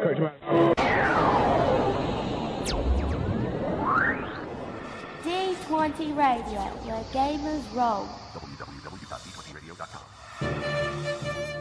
D20 Radio, where gamers roll. www.d20radio.com.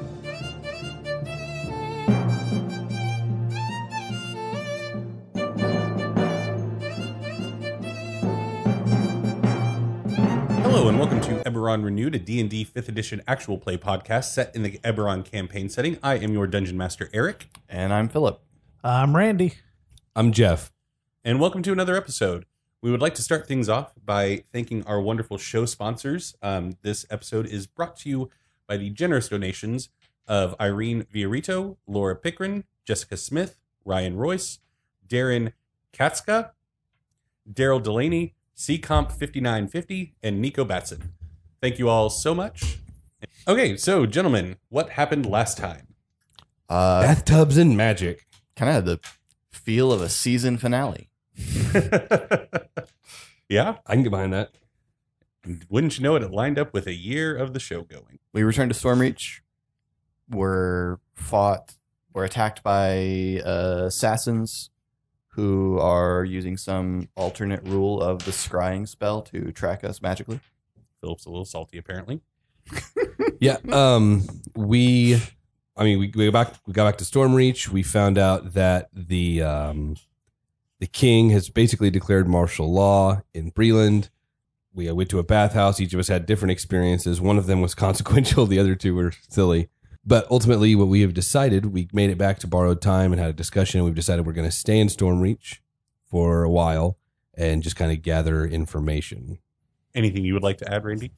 Hello and welcome to Eberron Renewed, a D&D 5th edition actual play podcast set in the Eberron campaign setting. I am your Dungeon Master, Eric. And I'm Philip. I'm Randy. I'm Jeff. And welcome to another episode. We would like to start things off by thanking our wonderful show sponsors. This episode is brought to you by the generous donations of Irene Viorito, Laura Pickren, Jessica Smith, Ryan Royce, Darren Katska, Daryl Delaney, CComp5950, and Nico Batson. Thank you all so much. Okay, so gentlemen, what happened last time? Bathtubs and magic. Kind of had the feel of a season finale. Yeah, I can get behind that. wouldn't you know it lined up with a year of the show going. We returned to Stormreach. We're attacked by assassins who are using some alternate rule of the scrying spell to track us magically. Philip's a little salty, apparently. Yeah. We got back to Stormreach. We found out that the king has basically declared martial law in Breland. We went to a bathhouse. Each of us had different experiences. One of them was consequential. The other two were silly. But ultimately, what we have decided, we made it back to Borrowed Time and had a discussion. And we've decided we're going to stay in Stormreach for a while and just kind of gather information. Anything you would like to add, Randy?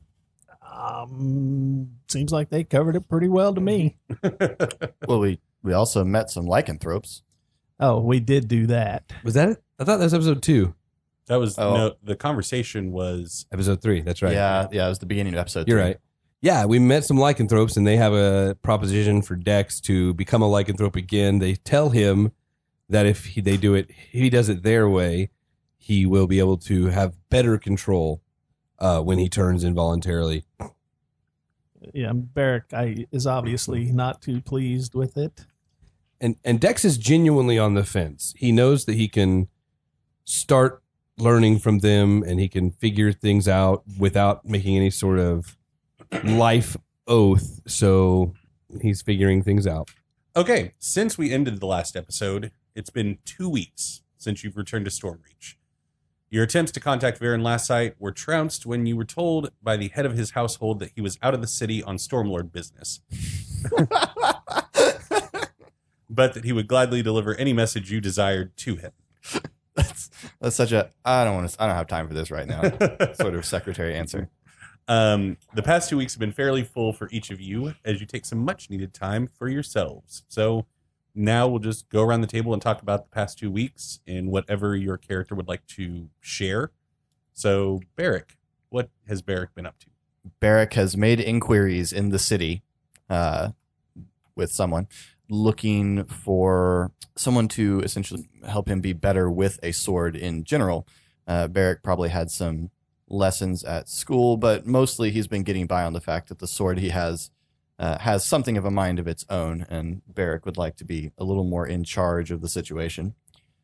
Seems like they covered it pretty well to me. Well, we also met some lycanthropes. Oh, we did do that. Was that it? I thought that was episode 2. That was no. The conversation was Episode 3. That's right. Yeah, it was the beginning of episode 3. You're right. Yeah, we met some lycanthropes, and they have a proposition for Dex to become a lycanthrope again. They tell him that if he does it their way, he will be able to have better control when he turns involuntarily. Yeah, Barrick is obviously not too pleased with it. And Dex is genuinely on the fence. He knows that he can start learning from them, and he can figure things out without making any sort of life oath. So he's figuring things out. okay. Since we ended the last episode, it's been 2 weeks since you've returned to Stormreach. Your attempts to contact Varen last sight were trounced when you were told by the head of his household that he was out of the city on Stormlord business. But that he would gladly deliver any message you desired to him. That's such a I don't have time for this right now sort of secretary answer. The past 2 weeks have been fairly full for each of you as you take some much needed time for yourselves. So now we'll just go around the table and talk about the past 2 weeks and whatever your character would like to share. So Barrick, what has Barrick been up to? Barrick has made inquiries in the city with someone looking for someone to essentially help him be better with a sword in general. Barrick probably had some lessons at school, but mostly he's been getting by on the fact that the sword he has something of a mind of its own, and Barrick would like to be a little more in charge of the situation.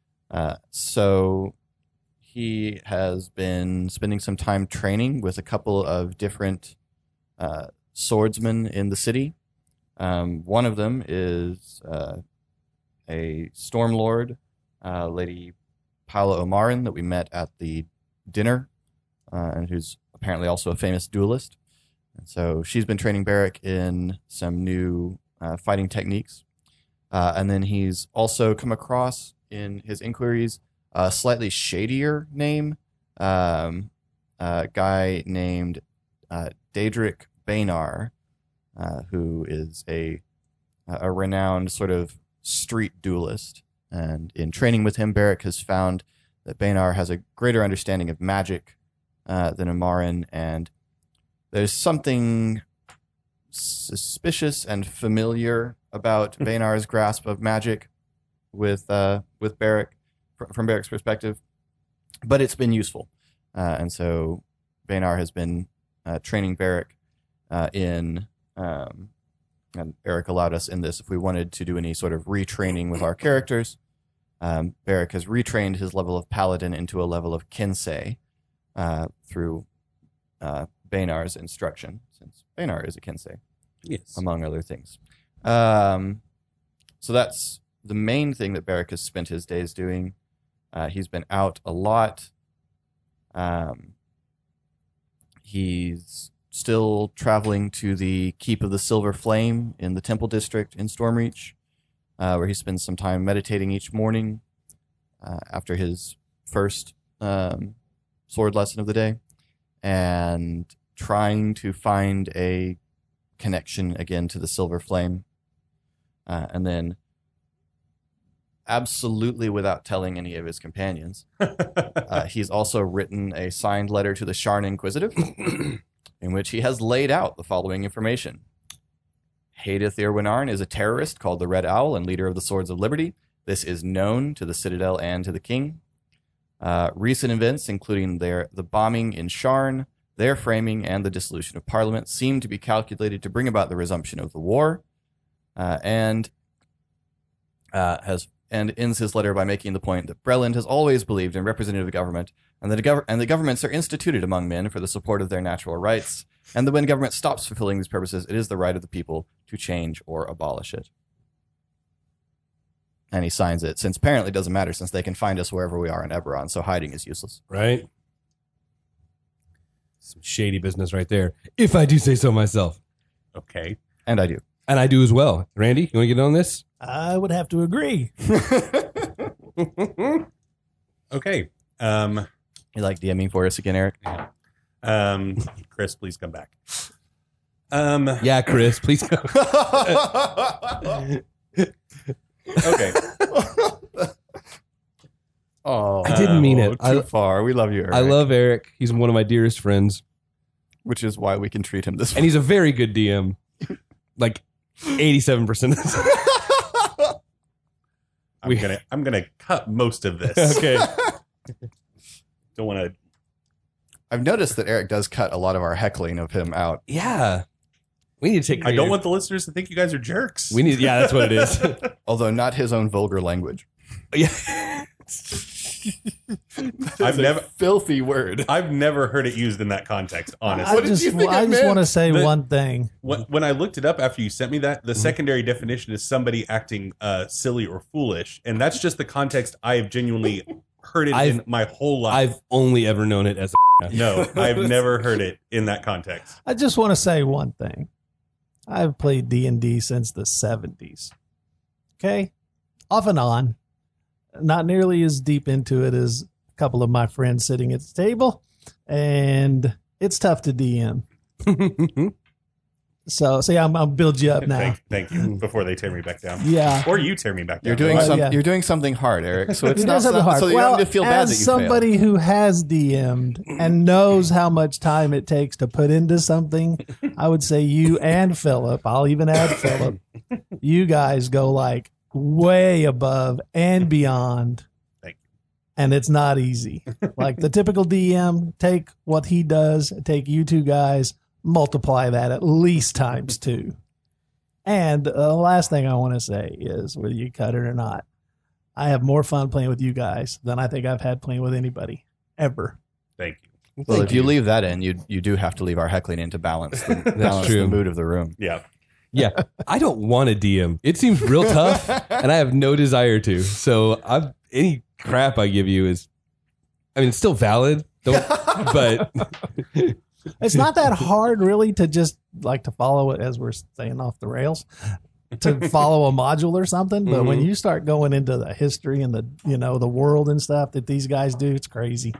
So he has been spending some time training with a couple of different swordsmen in the city. One of them is a Stormlord, Lady Paula Omarin, that we met at the dinner, and who's apparently also a famous duelist. And so she's been training Barrick in some new fighting techniques. And then he's also come across in his inquiries a slightly shadier name, a guy named Daedric Bainar, who is a renowned sort of street duelist. And in training with him, Barrick has found that Bainar has a greater understanding of magic than Omarin, and there's something suspicious and familiar about Bainar's grasp of magic with Barrick, from Barrick's perspective, but it's been useful. And so Bainar has been training Barrick in and Eric allowed us in this, if we wanted to do any sort of retraining with our characters, Beric has retrained his level of paladin into a level of Kinsei through Baynar's instruction, since Baynar is a Kinsei, Yes. among other things. So that's the main thing that Beric has spent his days doing. He's been out a lot. He's still traveling to the Keep of the Silver Flame in the Temple District in Stormreach, where he spends some time meditating each morning after his first sword lesson of the day, and trying to find a connection again to the Silver Flame. And then, absolutely without telling any of his companions, he's also written a signed letter to the Sharn Inquisitive, in which he has laid out the following information. Hadith Irwinarn is a terrorist called the Red Owl and leader of the Swords of Liberty. This is known to the Citadel and to the King. Recent events, including the bombing in Sharn, their framing, and the dissolution of Parliament, seem to be calculated to bring about the resumption of the war, and ends his letter by making the point that Breland has always believed in representative government, and that the governments are instituted among men for the support of their natural rights, and that when government stops fulfilling these purposes, it is the right of the people to change or abolish it. And he signs it, since apparently it doesn't matter, since they can find us wherever we are in Eberron, so hiding is useless. Right? Some shady business right there, if I do say so myself. Okay. And I do. And I do as well. Randy, you want to get on this? I would have to agree. Okay. You like DMing for us again, Eric? Chris, please come back. Yeah, Chris, please go. Okay. Oh, I didn't mean it. Too far. We love you, Eric. I love Eric. He's one of my dearest friends. which is why we can treat him this way. And he's a very good DM. Like 87% of the time. I'm gonna cut most of this. Okay. Don't want to. I've noticed that Eric does cut a lot of our heckling of him out. Yeah. We need to take I don't want the listeners to think you guys are jerks. We need yeah, that's what it is. Although not his own vulgar language. Yeah. I've never filthy word. I've never heard it used in that context, honestly. What did you think I it just meant? want to say The- one thing. When I looked it up after you sent me that, the secondary definition is somebody acting silly or foolish, and that's just the context I have genuinely heard it in my whole life. I've only ever known it as No, I've never heard it in that context. I just want to say one thing. I've played D&D since the 70s. Okay? Off and on. Not nearly as deep into it as a couple of my friends sitting at the table. And it's tough to DM. So yeah, I'll build you up now. Thank you. Before they tear me back down. Yeah. Or you tear me back down. You're doing Well, yeah. You're doing something hard, Eric. So it's It not does have the heart. so you Well, don't need to feel bad as that you somebody who has DM'd and knows how much time it takes to put into something, I would say you and Philip, I'll even add Philip, you guys go like way above and beyond. Thank you. And it's not easy. Like the typical DM, take what he does, take you two guys, multiply that at least times 2. And the last thing I want to say is, whether you cut it or not, I have more fun playing with you guys than I think I've had playing with anybody ever. Thank you. Well, if you leave that in, you do have to leave our heckling in to balance the true. mood of the room. Yeah. Yeah. I don't want to DM. It seems real tough and I have no desire to. So any crap I give you is it's still valid. But It's not that hard, really, to just like to follow it as we're staying off the rails, to follow a module or something. But when you start going into the history and the world and stuff that these guys do, it's crazy.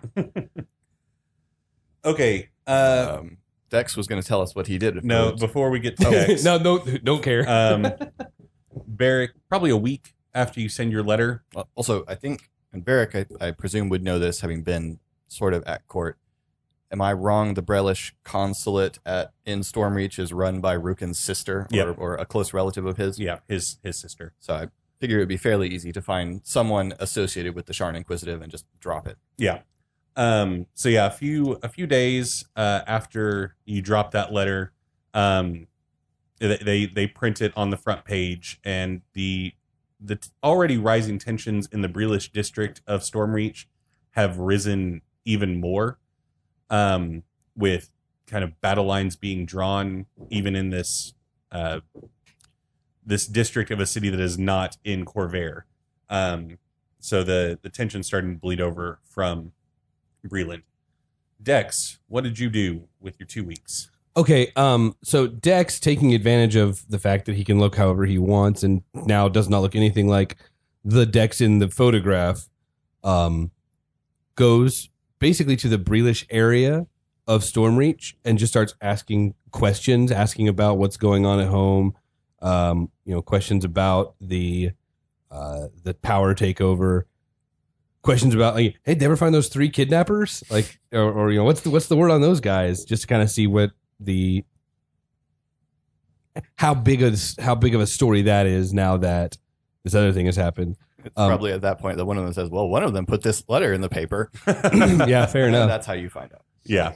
Okay. Dex was going to tell us what he did. No, before we get to Dex, no, don't care. Barrick, probably a week after you send your letter. Also, I think, and Barrick, I presume, would know this, having been sort of at court. Am I wrong? The Brelish consulate in Stormreach is run by Rukin's sister, or a close relative of his. Yeah, his sister. So I figure it would be fairly easy to find someone associated with the Sharn Inquisitive and just drop it. Yeah. So yeah, a few days after you drop that letter, They print it on the front page, and the already rising tensions in the Breelish district of Stormreach have risen even more, with kind of battle lines being drawn even in this this district of a city that is not in Corvair. So the tension's starting to bleed over from Breland. Dex, what did you do with your 2 weeks? Okay, so Dex, taking advantage of the fact that he can look however he wants and now does not look anything like the Dex in the photograph, goes basically to the Breelish area of Stormreach and just starts asking questions, asking about what's going on at home, questions about the power takeover, questions about, like, hey, did they ever find those 3 kidnappers? Like, or what's the word on those guys? Just to kind of see what how big of a story that is now that this other thing has happened. It's probably at that point that one of them says, well, one of them put this letter in the paper. Yeah, fair enough. That's how you find out. Yeah.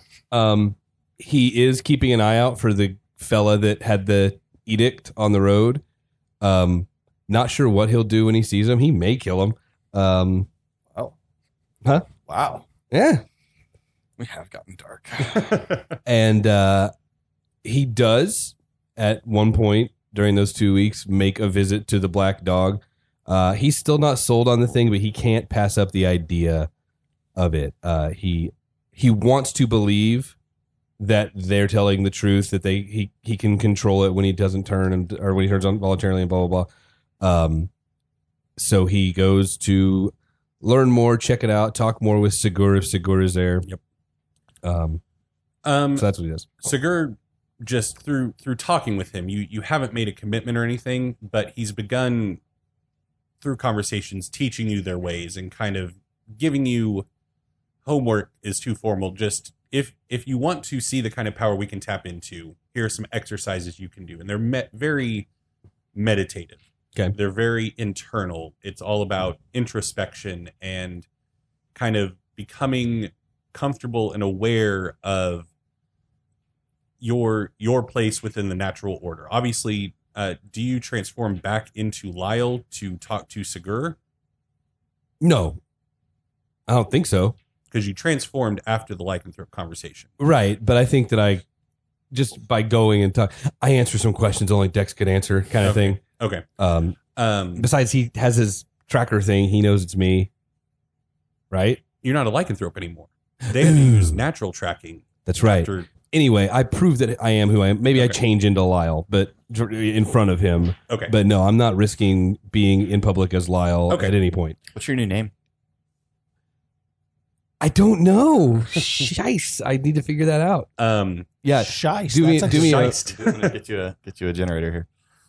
He is keeping an eye out for the fella that had the edict on the road. Not sure what he'll do when he sees him. He may kill him. Oh. Huh? Wow. Yeah. We have gotten dark. And he does, at one point during those 2 weeks, make a visit to the Black Dog. He's still not sold on the thing, but he can't pass up the idea of it. He wants to believe that they're telling the truth, that he can control it when he doesn't turn, or when he turns on voluntarily, and blah, blah, blah. So he goes to learn more, check it out, talk more with Sigur if Sigur is there. Yep. So that's what he does. Sigur, just through talking with him, you haven't made a commitment or anything, but he's begun through conversations teaching you their ways and kind of giving you homework is too formal. Just if you want to see the kind of power we can tap into, here are some exercises you can do. And they're very meditative. Okay. They're very internal. It's all about introspection and kind of becoming comfortable and aware of your place within the natural order. Obviously, do you transform back into Lyle to talk to Sigur? No, I don't think so. Because you transformed after the lycanthrope conversation. Right, but I think that I, just by going and talk, I answer some questions only Dex could answer, kind of thing. Okay. Besides, he has his tracker thing. He knows it's me. Right? You're not a lycanthrope anymore. They had to use natural tracking. That's right. After, Anyway, I proved that I am who I am. Maybe I Okay. change into Lyle, but in front of him. okay. But no, I'm not risking being in public as Lyle Okay. at any point. What's your new name? I don't know. Shice. I need to figure that out. Yeah. Shice. Do me- That's do me a- Shice. I'm gonna get you a generator here.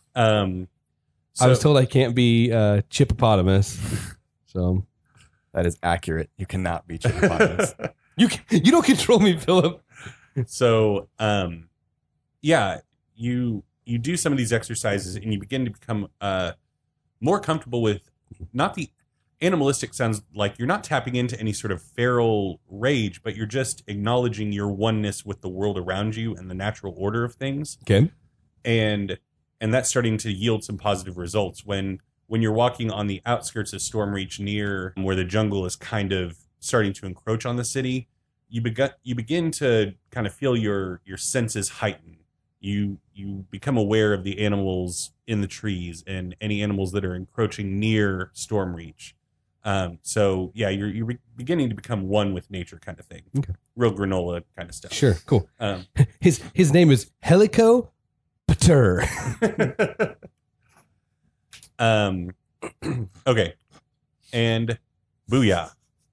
I was told I can't be Chippopotamus. So That is accurate. You cannot be Chippopotamus. you don't control me, Philip. So, yeah, you do some of these exercises and you begin to become more comfortable with not the animalistic. Sounds like you're not tapping into any sort of feral rage, but you're just acknowledging your oneness with the world around you and the natural order of things. Okay. And that's starting to yield some positive results when you're walking on the outskirts of Stormreach, near where the jungle is kind of starting to encroach on the city. You begin to kind of feel your senses heighten. You become aware of the animals in the trees and any animals that are encroaching near Stormreach. So yeah, you're beginning to become one with nature, kind of thing. Okay. Real granola kind of stuff. Sure. Cool. Um, His name is Helico Pater. okay, and Booyah.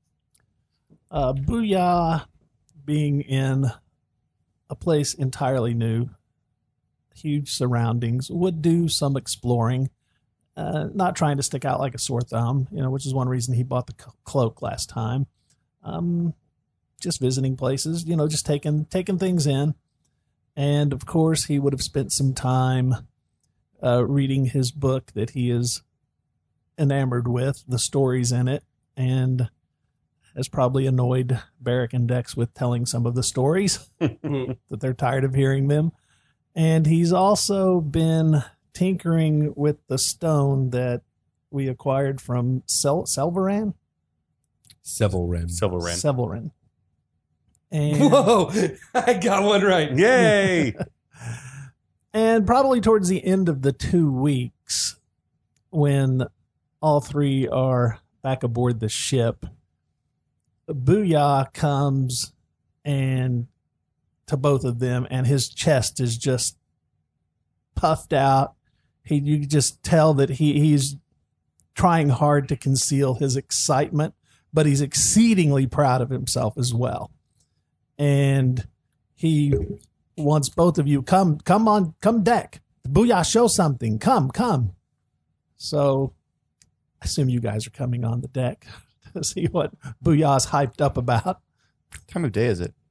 Booyah, being in a place entirely new, huge surroundings, would do some exploring, not trying to stick out like a sore thumb, which is one reason he bought the cloak last time. Just visiting places, just taking things in. And of course, he would have spent some time reading his book that he is enamored with, the stories in it, and has probably annoyed Barrick and Dex with telling some of the stories that they're tired of hearing them. And he's also been tinkering with the stone that we acquired from Selvaran. Sevelren. Selvaran. And, Whoa! I got one right. Yay! and probably towards the end of the 2 weeks, when all three are back aboard the ship, Booyah comes and to both of them, and his chest is just puffed out. You can just tell that he's trying hard to conceal his excitement, but he's exceedingly proud of himself as well. And he wants both of you, come deck. Booyah, show something. Come. So I assume you guys are coming on the deck to see what Booyah's hyped up about. What time of day is it?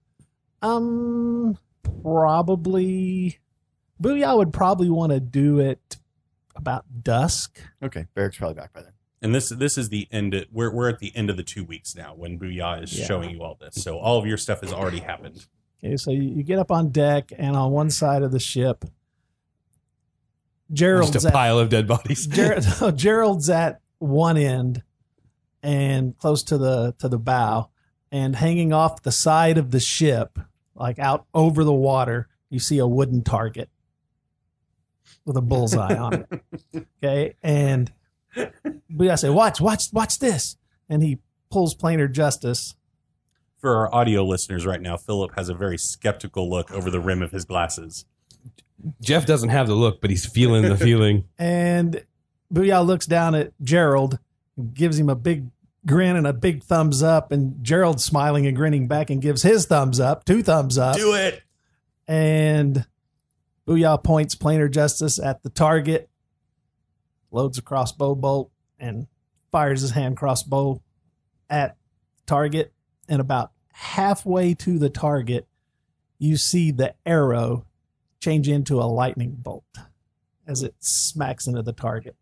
Probably Booyah would probably want to do it about dusk. Okay, Barrick's probably back by then. And this is the end. We're at the end of the 2 weeks now when Booyah is showing you all this. So all of your stuff has already happened. Okay, so you get up on deck, and on one side of the ship, Gerald's Just a pile of dead bodies. Gerald's at one end and close to the bow, and hanging off the side of the ship, like out over the water, you see a wooden target with a bullseye on it. Okay, and Booyah say, "Watch this," and he pulls Planar Justice. For our audio listeners right now, Philip has a very skeptical look over the rim of his glasses. Jeff doesn't have the look, but he's feeling the feeling. And Booyah looks down at Gerald, gives him a big grin and a big thumbs up, and Gerald's smiling and grinning back and gives his thumbs up, 2 thumbs up. Do it! And Booyah points Planar Justice at the target, loads a crossbow bolt, and fires his hand crossbow at the target. And about halfway to the target, you see the arrow change into a lightning bolt as it smacks into the target.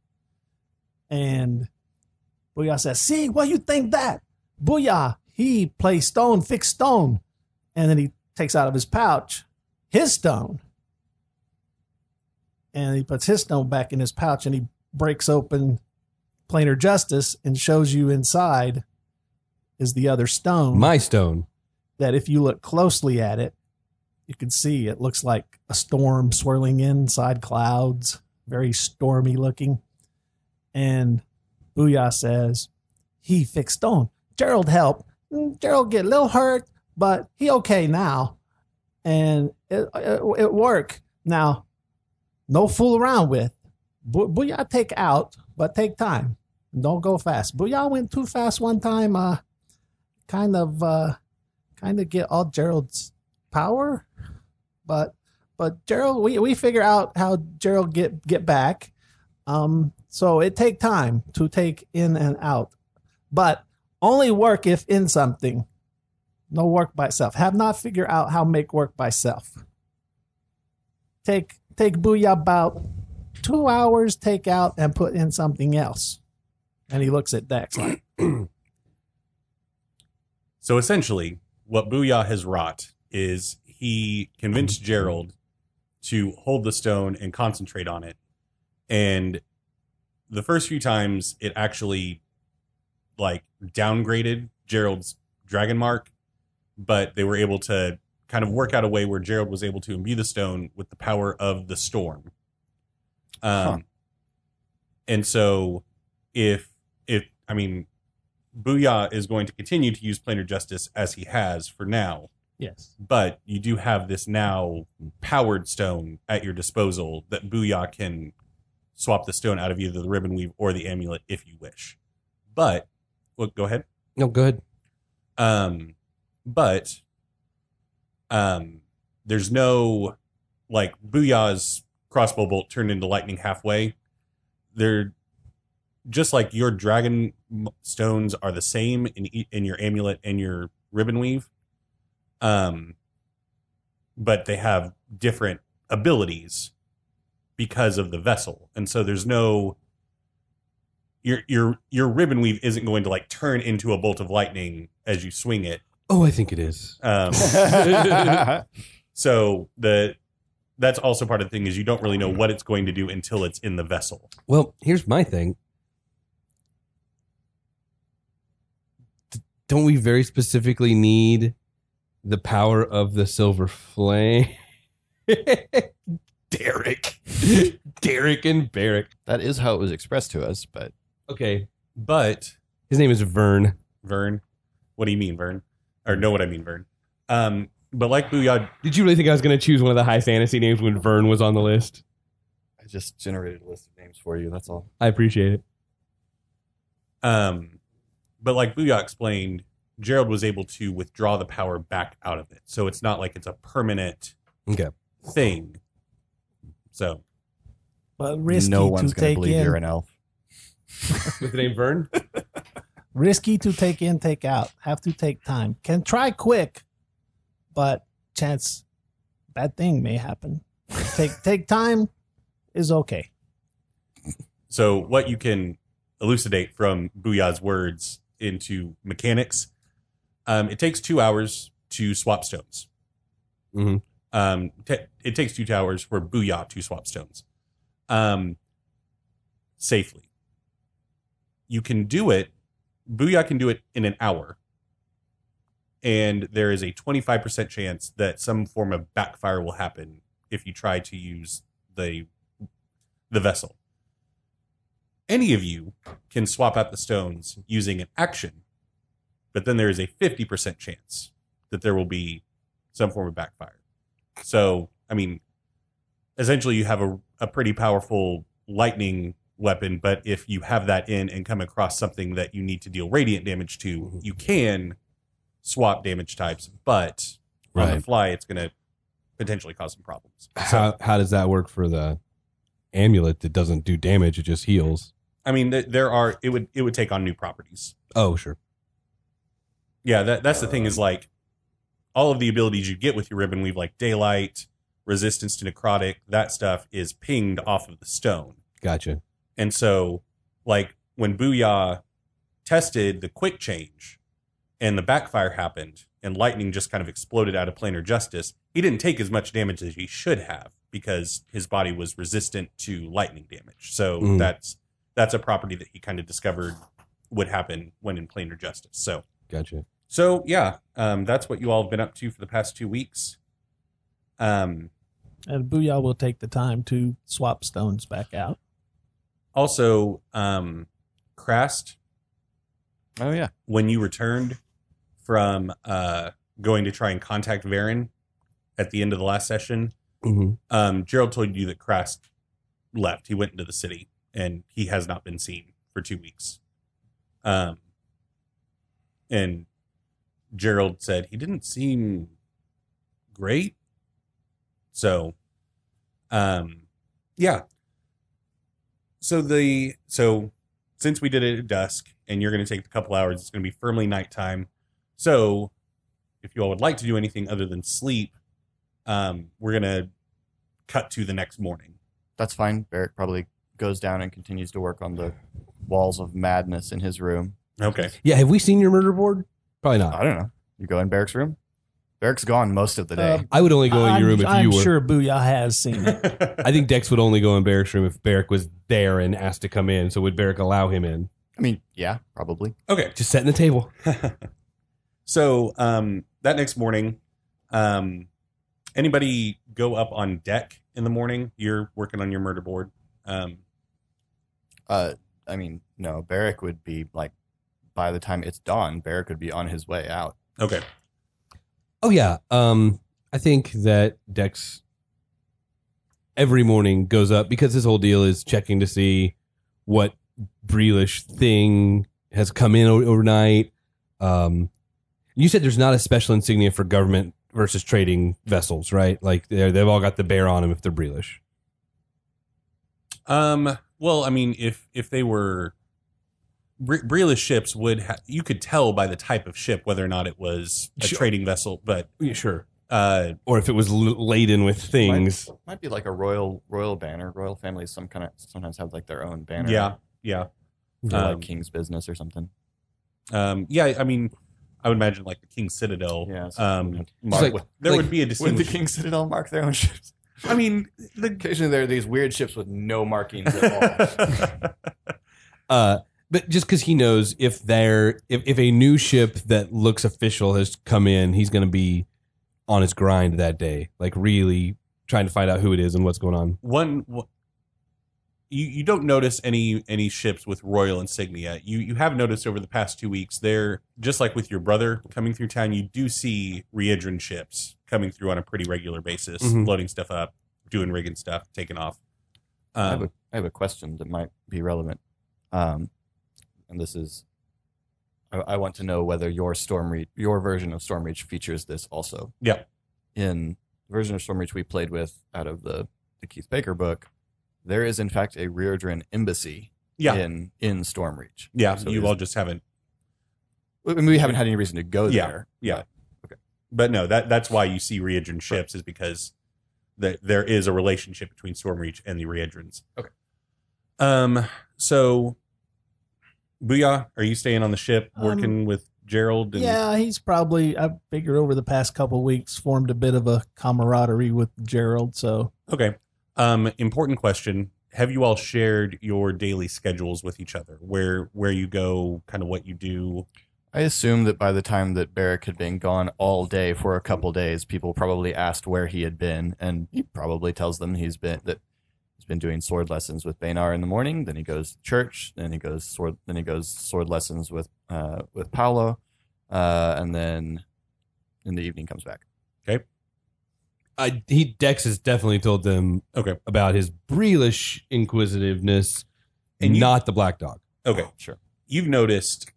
And Booyah says, "See, what you think that? Booyah, he plays stone, fix stone." And then he takes out of his pouch his stone. And he puts his stone back in his pouch, and he breaks open Planar Justice and shows you inside is the other stone. My stone. That if you look closely at it, you can see it looks like a storm swirling inside clouds, very stormy looking. And Booyah says, "He fixed stone. Gerald helped. Gerald get a little hurt, but he okay now. And it worked. Now, no fool around with. Booyah take out, but take time. Don't go fast. Booyah went too fast one time. Kind of get all Gerald's power, but Gerald, we figure out how Gerald get back. So it take time to take in and out, but only work if in something. No work by self. Have not figured out how make work by self. Take Booyah about 2 hours, take out and put in something else." And he looks at Dex like. So essentially, what Booyah has wrought is he convinced Gerald to hold the stone and concentrate on it. And the first few times, it actually downgraded Gerald's dragon mark, but they were able to kind of work out a way where Gerald was able to imbue the stone with the power of the storm. And so Booyah is going to continue to use Planar Justice as he has for now. Yes. But you do have this now powered stone at your disposal that Booyah can swap the stone out of either the ribbon weave or the amulet if you wish. But, look, go ahead. No, go ahead. There's no, Booyah's crossbow bolt turned into lightning halfway. They're just like your dragon stones are the same in your amulet and your ribbon weave. But they have different abilities because of the vessel. And so there's no, your ribbon weave isn't going to turn into a bolt of lightning as you swing it. Oh, I think it is. So that's also part of the thing is you don't really know what it's going to do until it's in the vessel. Well, here's my thing. Don't we very specifically need the power of the silver flame? Derek and Barrick. That is how it was expressed to us, but Okay, But his name is Vern. Vern, what do you mean, Vern? Or know what I mean, Vern? But like Booyah, Did you really think I was going to choose one of the high fantasy names when Vern was on the list? I just generated a list of names for you. That's all. I appreciate it. but like Booyah explained, Gerald was able to withdraw the power back out of it, so it's not like it's a permanent Okay. thing. So But risky No to one's going to take believe you're in. an elf. With the name Vern? Risky to take in, take out. Have to take time. Can try quick, but chance bad thing may happen. Take time is okay. So what you can elucidate from Booyah's words into mechanics, it takes 2 hours to swap stones. Mhm. It takes 2 hours for Booyah to swap stones safely. You can do it. Booyah can do it in an hour. And there is a 25% chance that some form of backfire will happen if you try to use the vessel. Any of you can swap out the stones using an action, but then there is a 50% chance that there will be some form of backfire. So, I mean, essentially you have a pretty powerful lightning weapon, but if you have that in and come across something that you need to deal radiant damage to, you can swap damage types, but on the Right. fly, it's going to potentially cause some problems. How does that work for the amulet that doesn't do damage, it just heals? I mean, it would take on new properties. Oh, sure. Yeah, that's the thing is like all of the abilities you get with your ribbon weave, like daylight, resistance to necrotic, that stuff is pinged off of the stone. Gotcha. And so, like, when Booyah tested the quick change and the backfire happened and lightning just kind of exploded out of planar justice, he didn't take as much damage as he should have because his body was resistant to lightning damage. So that's a property that he kind of discovered would happen when in planar justice. Gotcha. So yeah, that's what you all have been up to for the past 2 weeks. And Booyah will take the time to swap stones back out. Also, Krast, Oh, yeah. when you returned from going to try and contact Varen at the end of the last session, Mm-hmm. Gerald told you that Krast left. He went into the city, and he has not been seen for 2 weeks. And Gerald said he didn't seem great. So, yeah. So since we did it at dusk, and you're going to take a couple hours, it's going to be firmly nighttime. So, if you all would like to do anything other than sleep, we're going to cut to the next morning. That's fine. Barrick probably goes down and continues to work on the walls of madness in his room. Okay. Yeah, have we seen your murder board? Probably not. I don't know. You go in Barrick's room? Barrick's gone most of the day. I would only go in your room if I'm you were. sure Booyah has seen it. I think Dex would only go in Barrick's room if Barrick was there and asked to come in. So would Barrick allow him in? I mean, yeah, probably. Okay. Just setting the table. So that next morning, anybody go up on deck in the morning? You're working on your murder board. I mean, no, Barrick would be like, by the time it's dawn, Barrick would be on his way out. Okay. Oh yeah. I think that Dex every morning goes up because his whole deal is checking to see what Breelish thing has come in overnight. You said there's not a special insignia for government versus trading vessels, right? Like they've all got the bear on them if they're Breelish. Well, I mean, if they were Breelish ships, you could tell by the type of ship whether or not it was a Sure. trading vessel. But Yeah, sure. Or if it was laden with things. Might be like a royal banner. Royal families sometimes have like their own banner. yeah. For, like Um, King's Business or something. Yeah, I mean, I would imagine like the King's Citadel. Yeah, Mark, like- there like would be a Would the distinguished. King's Citadel mark their own ships? I mean, Occasionally there are these weird ships with no markings at all. But just because he knows if a new ship that looks official has come in, he's going to be on his grind that day, like really trying to find out who it is and what's going on. You don't notice any ships with royal insignia. You have noticed over the past 2 weeks, they're just like with your brother coming through town. You do see Riedran ships coming through on a pretty regular basis, loading stuff up, doing rigging stuff, taking off. I have a question that might be relevant. And this is, I want to know whether your version of Stormreach features this also. Yeah. In the version of Stormreach we played with out of the Keith Baker book, there is in fact a Riedran embassy in Stormreach. Yeah, so you all just haven't. I mean, we haven't had any reason to go Yeah, there. yeah. Okay. But no, that's why you see Riedran ships is because there is a relationship between Stormreach and the Riedrans. Okay. So, Booyah, are you staying on the ship working with Gerald? And Yeah, he's probably, I figure over the past couple of weeks, formed a bit of a camaraderie with Gerald. So Okay. Important question. Have you all shared your daily schedules with each other? Where you go, kind of what you do? I assume that by the time that Barrick had been gone all day for a couple days, people probably asked where he had been, and he probably tells them he's been doing sword lessons with Bainar in the morning. Then he goes to church. Then he goes sword lessons with Paolo, and then in the evening comes back. Okay. Dex has definitely told them about his Breelish inquisitiveness, and not the Black Dog. Okay. Sure. You've noticed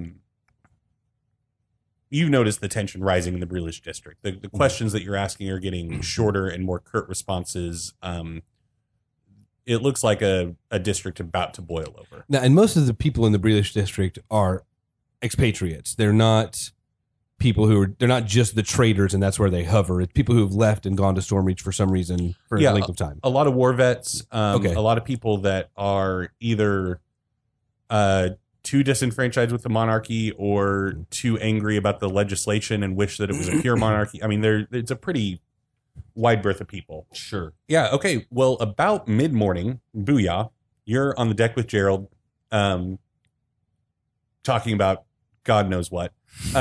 the tension rising in the Breelish district. The questions that you're asking are getting shorter and more curt responses. It looks like a district about to boil over. Now, and most of the people in the Breelish district are expatriates. They're not people they're not just the traders and that's where they hover. It's people who've left and gone to Stormreach for some reason for a length of time. A lot of war vets, a lot of people that are either too disenfranchised with the monarchy or too angry about the legislation and wish that it was a pure monarchy. I mean, it's a pretty wide berth of people. Sure. Yeah, okay. Well, about mid-morning, Booyah, you're on the deck with Gerald, talking about God knows what.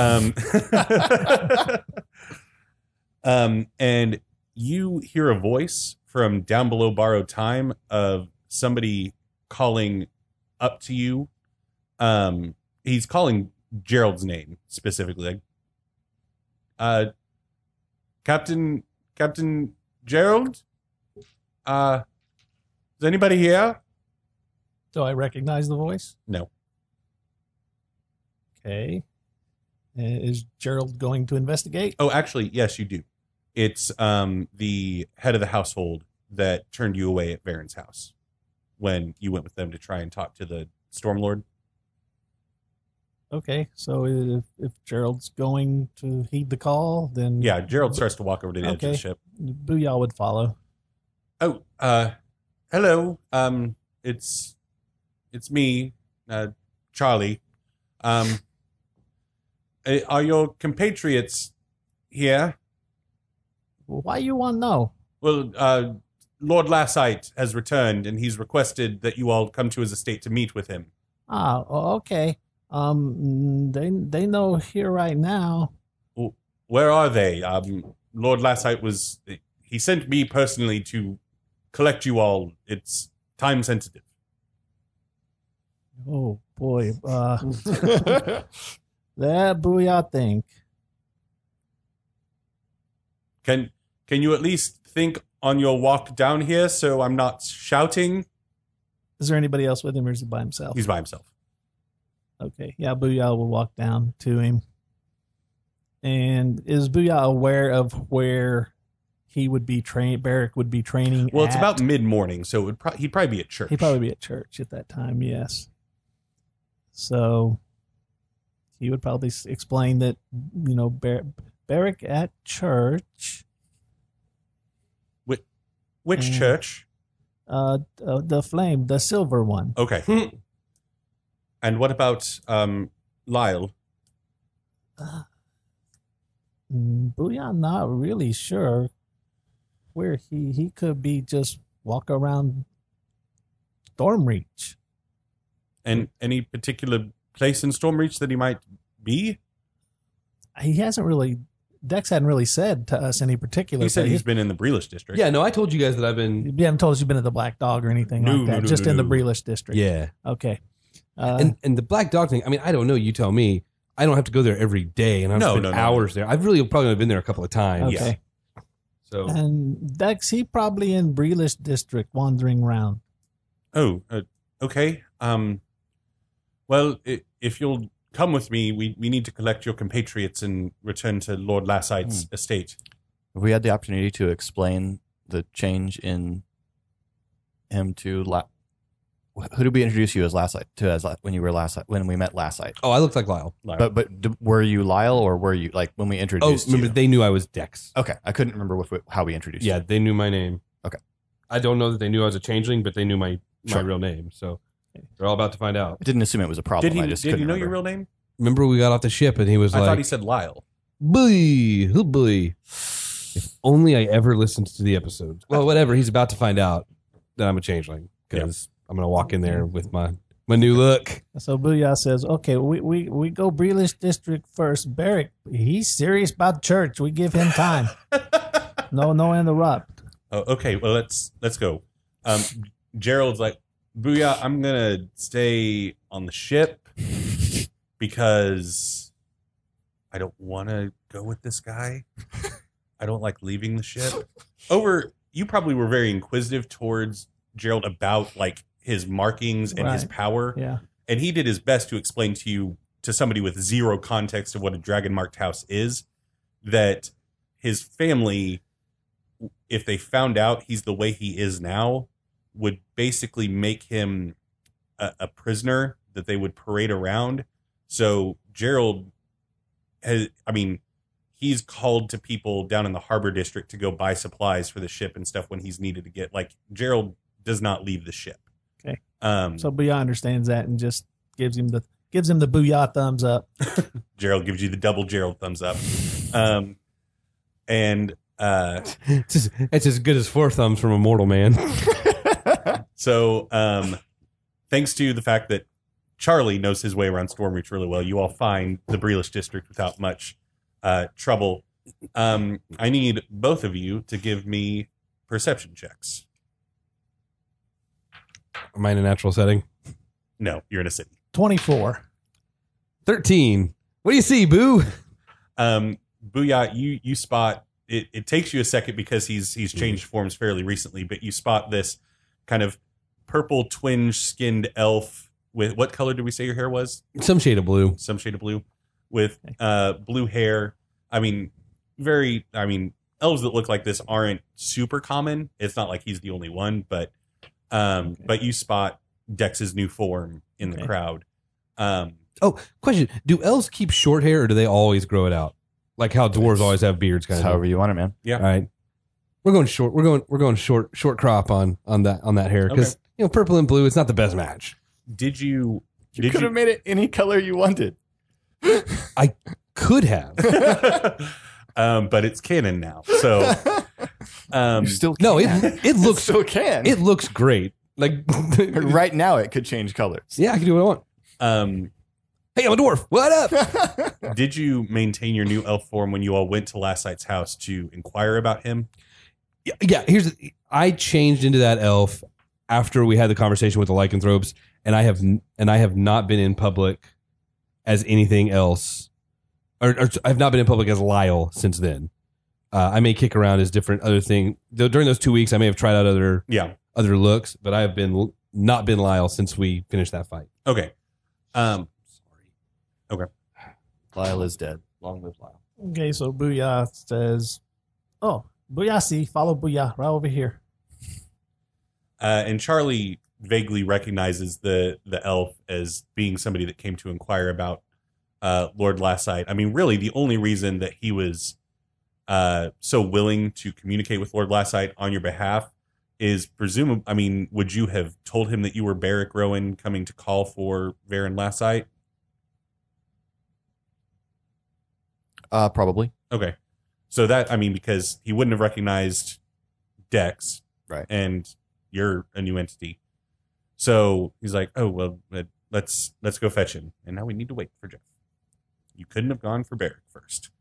And you hear a voice from down below borrowed time of somebody calling up to you. He's calling Gerald's name specifically. Like, Captain Gerald? Is anybody here? do I recognize the voice? No. Okay. Is Gerald going to investigate? Oh, actually, yes, you do. It's the head of the household that turned you away at Varen's house when you went with them to try and talk to the Stormlord. Okay, so if Gerald's going to heed the call, then Yeah, Gerald starts to walk over to the edge of the Okay. ship. Booyah would follow. Oh, hello. It's me, Charlie. Are your compatriots here? Why you want to know? Well, Lord Lassite has returned, and he's requested that you all come to his estate to meet with him. Okay. They know here right now. Where are they? Lord Lassite he sent me personally to collect you all. It's time sensitive. Oh boy. That Booyah think. Can you at least think on your walk down here so I'm not shouting? Is there anybody else with him, or is he by himself? He's by himself. Okay. Yeah, Booyah will walk down to him. And is Booyah aware of where he would be Barrick would be training? Well, it's at? about mid-morning, so he'd probably be at church. He'd probably be at church at that time, yes. So he would probably explain that, Barrick at church. Which church? The flame, the silver one. Okay. And what about Lyle? Booyah, not really sure. where he could be just walk around Stormreach. And any particular place in Stormreach that he might be? He hasn't really. Dex hadn't really said to us any particular. He said place. he's been in the Breelish district. Yeah, no, I told you guys that I've been. You haven't told us you've been at the Black Dog or anything No, like that. no, Just no, in the no. Breelish district. Yeah. Okay. And the Black Dog thing, I mean, I don't know. You tell me. I don't have to go there every day, and I've No, spent no, no, hours there. I've really probably only been there a couple of times. Okay. So And Dex, he probably in Breelish district wandering around. Oh, okay. Well, if you'll come with me, we need to collect your compatriots and return to Lord Lassite's estate. Have we had the opportunity to explain the change in him to who did we introduce you as when you were when we met last night? I looked like Lyle. But were you Lyle or were you like when we Oh, introduced remember you? they knew I was Dex. Okay, I couldn't remember how we introduced Yeah, you. they knew my name. Okay. I don't know that they knew I was a changeling, but they knew my Sure. real name. So they're all about to find out. I didn't assume it was a problem. Did I he? just Did couldn't you know remember. your real name? Remember we got off the ship and he was I like, thought he said Lyle. boy, oh boy. If only I ever listened to the episode. Well, whatever. He's about to find out that I'm a changeling because I'm going to walk in there with my new look. So Booyah says, okay, we go Breelish district first. Barrick, he's serious about church. We give him time. No interrupt. Oh, okay. Well, let's go. Gerald's like, Booyah, I'm gonna stay on the ship because I don't want to go with this guy. I don't like leaving the ship. You probably were very inquisitive towards Gerald about like his markings and his Right. power. Yeah. And he did his best to explain to you, to somebody with zero context of what a dragon marked house is, that his family, if they found out he's the way he is now, would basically make him a prisoner that they would parade around. So Gerald he's called to people down in the harbor district to go buy supplies for the ship and stuff when he's needed to get, like, Gerald does not leave the ship. Okay. So So Booyah understands that and just gives him the Booyah thumbs up. Gerald gives you the double Gerald thumbs up. It's as good as 4 thumbs from a mortal man. So thanks to the fact that Charlie knows his way around Stormreach really well, you all find the Breelish district without much trouble. I need both of you to give me perception checks. Am I in a natural setting? No, you're in a city. 24. 13. What do you see, Boo? Booyah, you spot it. It takes you a second because he's changed forms fairly recently, but you spot this kind of purple twinge-skinned elf with, what color did we say your hair was? Some shade of blue. Some shade of blue, with blue hair. Elves that look like this aren't super common. It's not like he's the only one, but you spot Dex's new form in the Okay. crowd. Question: do elves keep short hair, or do they always grow it out, like how dwarves always have beards? Kind It's of. however you want it, man. Yeah. All right. We're going short. We're going short crop on that hair because purple and blue. It's not the best match. Did you? You could have made it any color you wanted. I could have. But it's canon now. So You still No, can. it looks still can. it looks great. Like Right now, it could change colors. yeah, I can do what I want. Hey, I'm a dwarf. What up? did you maintain your new elf form when you all went to Lassite's house to inquire about him? Yeah. I changed into that elf after we had the conversation with the lycanthropes, and I have not been in public as anything else, or I've not been in public as Lyle since then. I may kick around as different other thing during those 2 weeks. I may have tried out other looks, but I have not been Lyle since we finished that fight. Okay. Lyle is dead. Long live Lyle. Okay, so Booyah says, oh, Booyah, see, follow Booyah right over here. And Charlie vaguely recognizes the elf as being somebody that came to inquire about Lord Lassite. I mean, really, the only reason that he was so willing to communicate with Lord Lassite on your behalf is presumably, I mean, would you have told him that you were Barrick Rowan coming to call for Varen Lassite? Probably. Okay. So that, I mean, because he wouldn't have recognized Dex, Right. and you're a new entity. So he's like, "Oh well, let's go fetch him." And now we need to wait for Jeff. You couldn't have gone for Barrick first.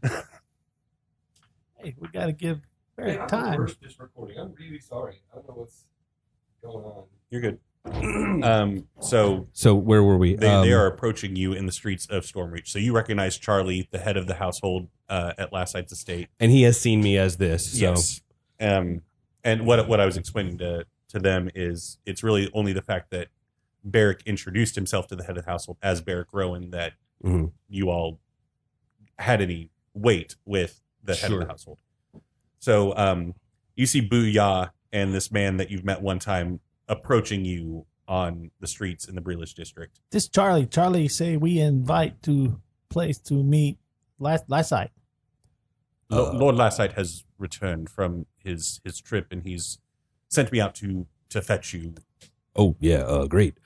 Hey, we got to give Barrick time. This recording. I'm really sorry. I don't know what's going on. You're good. So So where were we? they are approaching you in the streets of Stormreach. So you recognize Charlie, the head of the household at Last Sight's estate. and he has seen me as this. So. Yes. And what I was explaining to them is it's really only the fact that Barrick introduced himself to the head of the household as Barrick Rowan that Mhm. you all had any weight with the head of the Sure. household. So you see Booyah and this man that you've met one time approaching you on the streets in the Breelish district. This Charlie say we invite to place to meet last night. Lord Lassite has returned from his trip, and he's sent me out to fetch you. Oh yeah, great.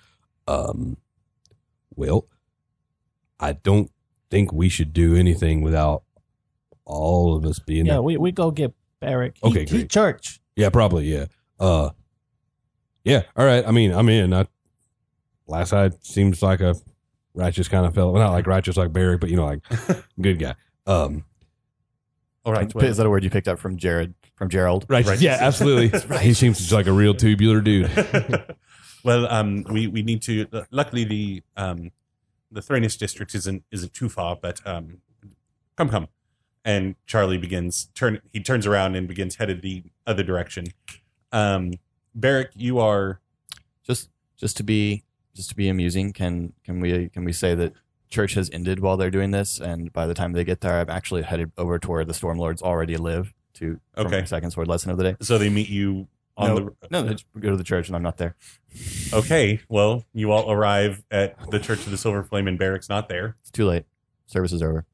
Well, I don't think we should do anything without all of us being Yeah, there. we go get Barrick. Okay, he great. church. Yeah, probably. Yeah. Yeah. All right. I mean, I'm in. Last side seems like a righteous kind of fellow. Well, not like righteous like Barry, but like good guy. All right. Is that a word you picked up from Gerald? Right. Righteous. Yeah, absolutely. He seems just like a real tubular dude. Well, we need to. Luckily, the Thranis district isn't too far, but come. And Charlie he turns around and begins headed the other direction. Barrick, you are Just to be amusing, can we say that church has ended while they're doing this, and by the time they get there, I'm actually headed over to where the Stormlords already live from Okay. the second sword lesson of the day. so they meet you on No, they just go to the church and I'm not there. Okay, well, you all arrive at the Church of the Silver Flame, and Barrick's not there. It's too late. Service is over.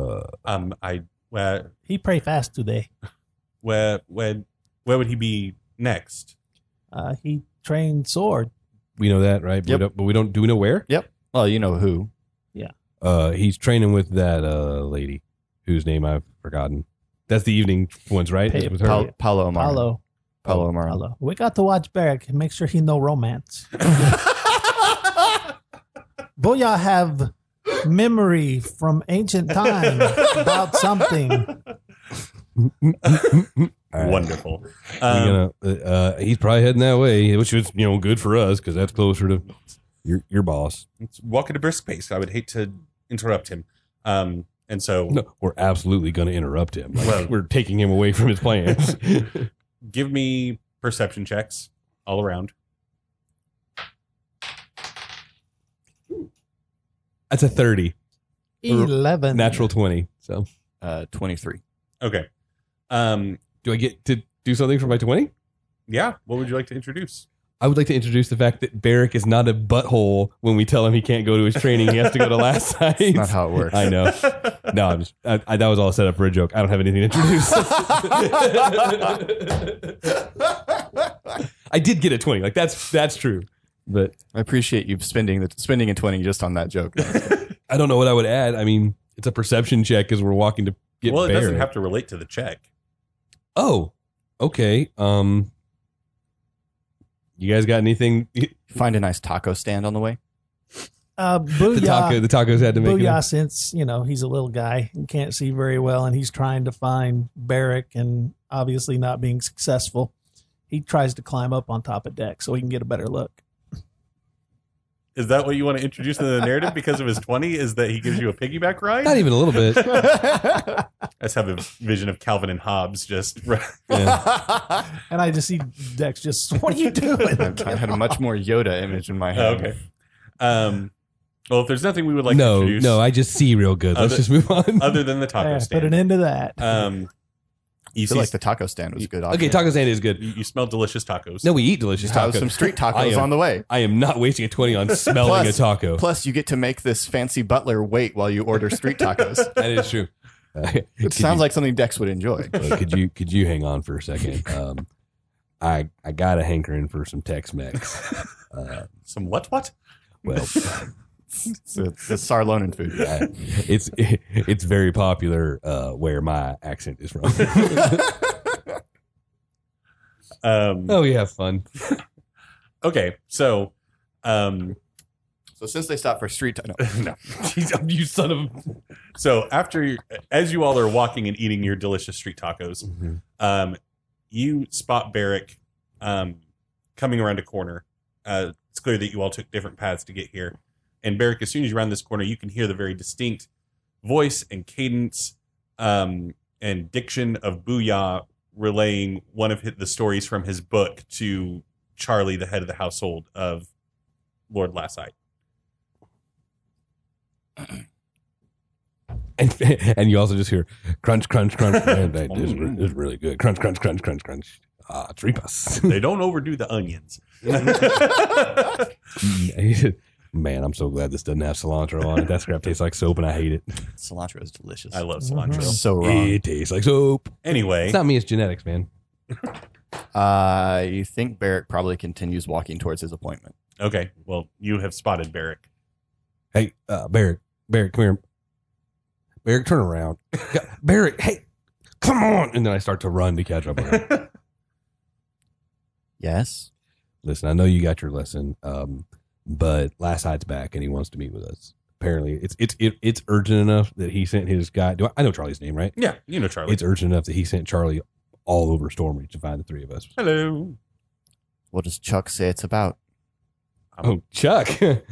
He pray fast today. Where would he be next? He trained sword. We know that, right? Yep. But we don't. Do we know where? Yep. Well, you know who. He's training with that lady whose name I've forgotten. That's the evening ones, right? Hey, It was her. Paolo Omar. Paulo. Omar. Paulo. We got to watch Barrick and make sure he no romance. Booyah have memory from ancient time about something. All right. Wonderful. We're gonna, he's probably heading that way, which is good for us because that's closer to your boss. Let's walk at a brisk pace. I would hate to interrupt him. And so No, we're absolutely going to interrupt him. Well- We're taking him away from his plans. give me perception checks all around. That's a 30, 11. natural 20. So 23. Okay. do I get to do something for my 20? Yeah. What would you like to introduce? I would like to introduce the fact that Barrick is not a butthole when we tell him he can't go to his training. He has to go to last sight. Not how it works. I know. No, that was all set up for a joke. I don't have anything to introduce. I did get a 20. Like that's true. But I appreciate you spending a 20 just on that joke. I don't know what I would add. I mean, it's a perception check as we're walking to get Well, it Barrick. doesn't have to relate to the check. Oh, okay. You guys got anything? Find a nice taco stand on the way. Booyah. The tacos had to make Booyah, it. since he's a little guy and can't see very well, and he's trying to find Barrick, and obviously not being successful, he tries to climb up on top of Deck so he can get a better look. Is that what you want to introduce in the narrative because of his 20? Is that he gives you a piggyback ride? Not even a little bit. I just have a vision of Calvin and Hobbes just. Yeah. And I just see Dex just, what are you doing? I had a much more Yoda image in my head. Okay. Well, if there's nothing we would like to No, introduce, no, I just see real good. Let's Other- just move on. other than the taco Yeah, stand. put an end to that. You I feel see, like the taco stand was a good. Okay, option. taco stand is good. you smell delicious tacos. No, we eat delicious Have tacos. some street I tacos am- on the way. I am not wasting a 20 on smelling a taco. Plus, you get to make this fancy butler wait while you order street tacos. That is true. It sounds like something Dex would enjoy. Could you hang on for a second? I got a hankering for some Tex-Mex. Some what? Well, It's Sarlonin food. it's very popular where my accent is from. Oh, we have fun. Okay, so So since they stopped for street time, no. Jeez, you son of. So as you all are walking and eating your delicious street tacos, you spot Barrick coming around a corner. It's clear that you all took different paths to get here. And Barrick, as soon as you round this corner, you can hear the very distinct voice and cadence and diction of Booyah relaying one of the stories from his book to Charlie, the head of the household of Lord Lassite. And you also just hear crunch, crunch, crunch. Man, this is really good. Crunch, crunch, crunch, crunch, crunch. Tripas. They don't overdo the onions. Man, I'm so glad this doesn't have cilantro on it. That crap tastes like soap, and I hate it. cilantro is delicious. I love cilantro. So wrong. It tastes like soap. Anyway, It's not me, it's genetics, man. You think Barrick probably continues walking towards his appointment. okay. Well, you have spotted Barrick. Hey, Barrick, come here. Barrick, turn around. Barrick, hey, come on. And then I start to run to catch up with him. Yes. Listen, I know you got your lesson, but Last Hide's back and he wants to meet with us. Apparently, it's urgent enough that he sent his guy. I know Charlie's name, right? Yeah, you know Charlie. It's urgent enough that he sent Charlie all over Stormreach to find the three of us. Hello. What does Chuck say it's about? Oh, Chuck.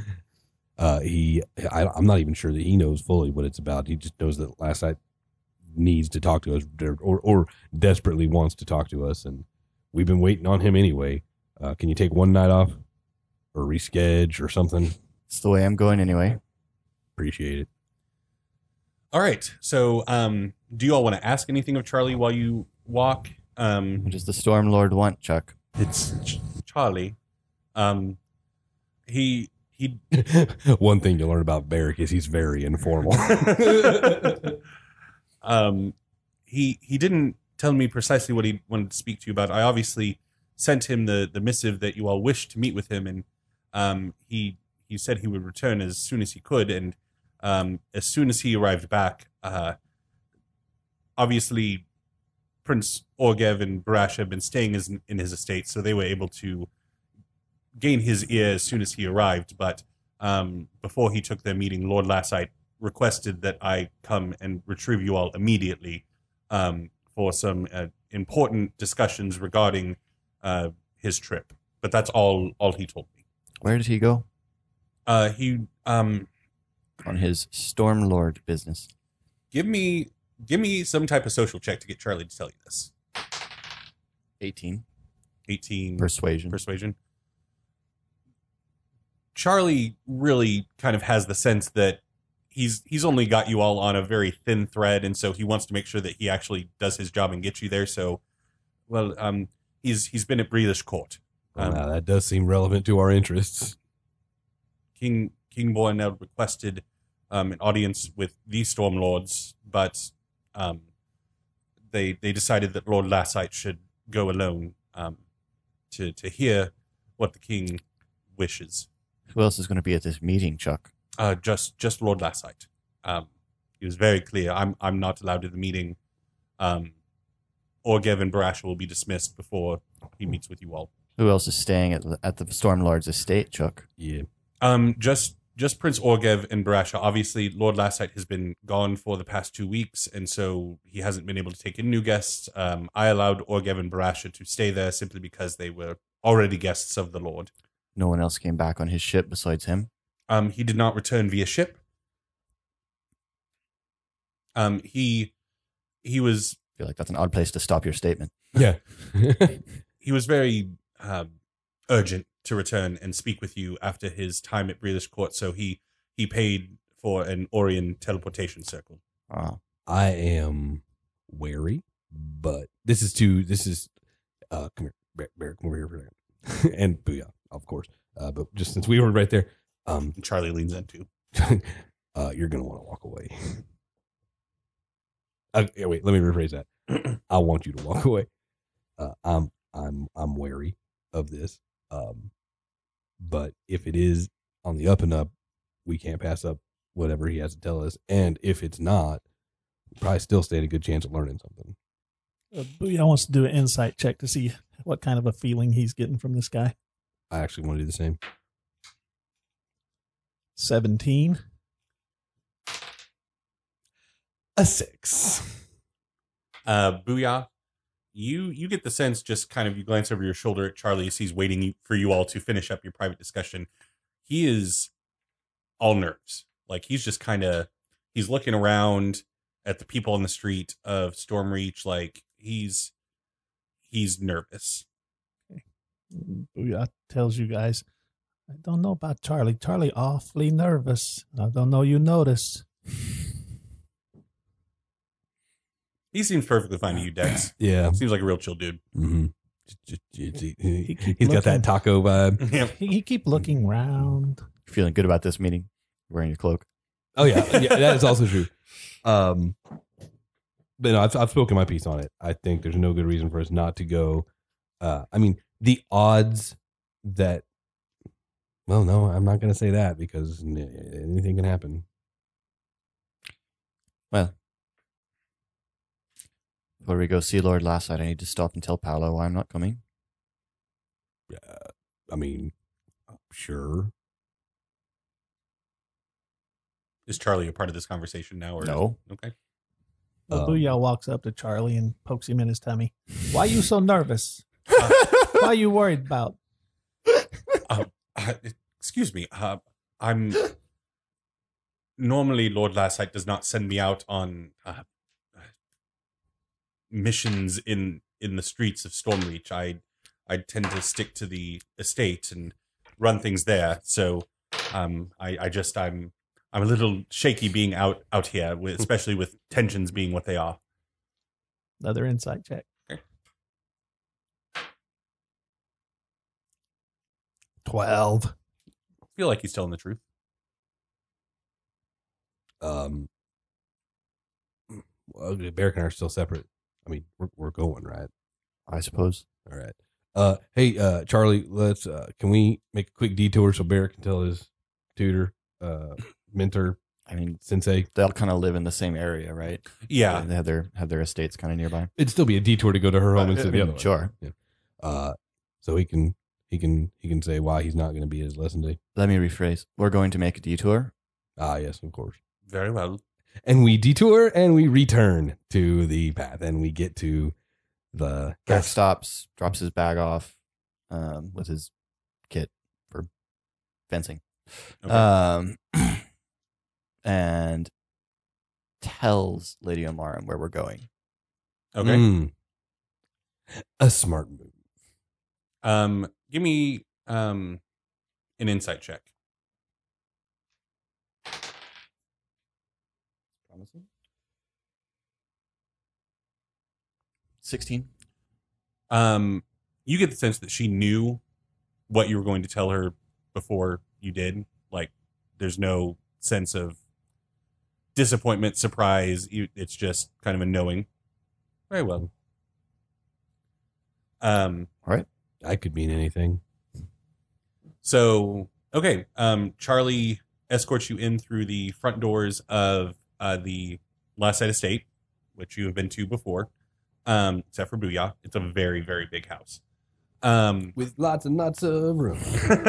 I'm not even sure that he knows fully what it's about. He just knows that Last Night needs to talk to us or desperately wants to talk to us. And we've been waiting on him anyway. Can you take one night off or reschedule or something? It's the way I'm going anyway. Appreciate it. All right. So, do you all want to ask anything of Charlie while you walk? What does the Storm Lord want, Chuck? It's Charlie. He One thing you learn about Barrick is he's very informal. he didn't tell me precisely what he wanted to speak to you about. I obviously sent him the missive that you all wished to meet with him, and he said he would return as soon as he could. And as soon as he arrived back, obviously Prince Orgev and Barash had been staying in his estate, so they were able to gain his ear as soon as he arrived. But before he took their meeting, Lord Lassite requested that I come and retrieve you all immediately for some important discussions regarding his trip. But that's all he told me. Where did he go? He On his Storm Lord business. give me some type of social check to get Charlie to tell you this. 18. 18 Persuasion. Charlie really kind of has the sense that he's only got you all on a very thin thread, and so he wants to make sure that he actually does his job and gets you there. So, well, he's been at Breathish Court. Now, that does seem relevant to our interests. King Boynell requested an audience with the Storm Lords, but they decided that Lord Lassite should go alone to hear what the king wishes. Who else is going to be at this meeting, Chuck? Just Lord Lassite. He was very clear. I'm not allowed to the meeting. Orgev and Barash will be dismissed before he meets with you all. Who else is staying at the Storm Lord's estate, Chuck? Yeah. Just Prince Orgev and Barasha. Obviously, Lord Lassite has been gone for the past 2 weeks, and so he hasn't been able to take in new guests. I allowed Orgev and Barasha to stay there simply because they were already guests of the Lord. No one else came back on his ship besides him? He did not return via ship. He was... I feel like that's an odd place to stop your statement. Yeah. He was very urgent to return and speak with you after his time at Breathish Court, so he paid for an Orion teleportation circle. I am wary, but this is come here, Barrick, come over here for a second. And Booyah, of course. But just since we were right there, And Charlie leans in too. you're gonna want to walk away. Wait, let me rephrase that. I want you to walk away. I'm wary of this. But if it is on the up and up, we can't pass up whatever he has to tell us. And if it's not, we probably still stand a good chance of learning something. Booyah wants to do an insight check to see what kind of a feeling he's getting from this guy. I actually want to do the same. 17. A 6. Booyah, you get the sense, just kind of, you glance over your shoulder at Charlie as he's waiting for you all to finish up your private discussion. He is all nerves. Like, he's just kind of, he's looking around at the people on the street of Stormreach. Like, he's nervous. Booyah tells you guys, I don't know about Charlie. Charlie awfully nervous. I don't know you notice. He seems perfectly fine to you, Dex. Yeah. Seems like a real chill dude. Mm-hmm. He's got looking. that taco vibe. Yeah. You keep looking round. Feeling good about this meeting? Wearing your cloak. Oh yeah, that is also true. But no, I've spoken my piece on it. I think there's no good reason for us not to go. I mean, the odds that. Well, no, I'm not going to say that because anything can happen. Well, before we go see Lord Lassite, I need to stop and tell Paolo why I'm not coming. I mean, sure. Is Charlie a part of this conversation now? Or No. Okay. Booyah walks up to Charlie and pokes him in his tummy. Why are you so nervous? What are you worried about? Excuse me. I'm normally Lord Lassite does not send me out on missions in the streets of Stormreach. I tend to stick to the estate and run things there. So I'm a little shaky being out here, especially with tensions being what they are. Another insight check. Okay. 12. I feel like he's telling the truth. Well, Barrick and I are still separate. I mean, we're going, right? I suppose. All right. Hey, Charlie, let's can we make a quick detour so Barrick can tell his tutor, mentor, I mean, sensei? they all kind of live in the same area, right? Yeah. They have their estates kind of nearby. It'd still be a detour to go to her home instead of the other one. Sure. Yeah. So he can say why he's not going to be at his lesson day. Let me rephrase. We're going to make a detour. Ah, yes, of course. Very well. And we detour and we return to the path and we get to the Gareth stops, drops his bag off with his kit for fencing. Okay. And tells Lady Omarin where we're going. Okay. Mm. A smart move. Give me an insight check. Promising. 16. You get the sense that she knew what you were going to tell her before you did. Like, there's no sense of disappointment, surprise. It's just kind of a knowing. Very well. All right. That could mean anything. So, okay. Charlie escorts you in through the front doors of the Lassite Estate, which you have been to before, except for Booyah. It's a very, very big house. With lots and lots of room.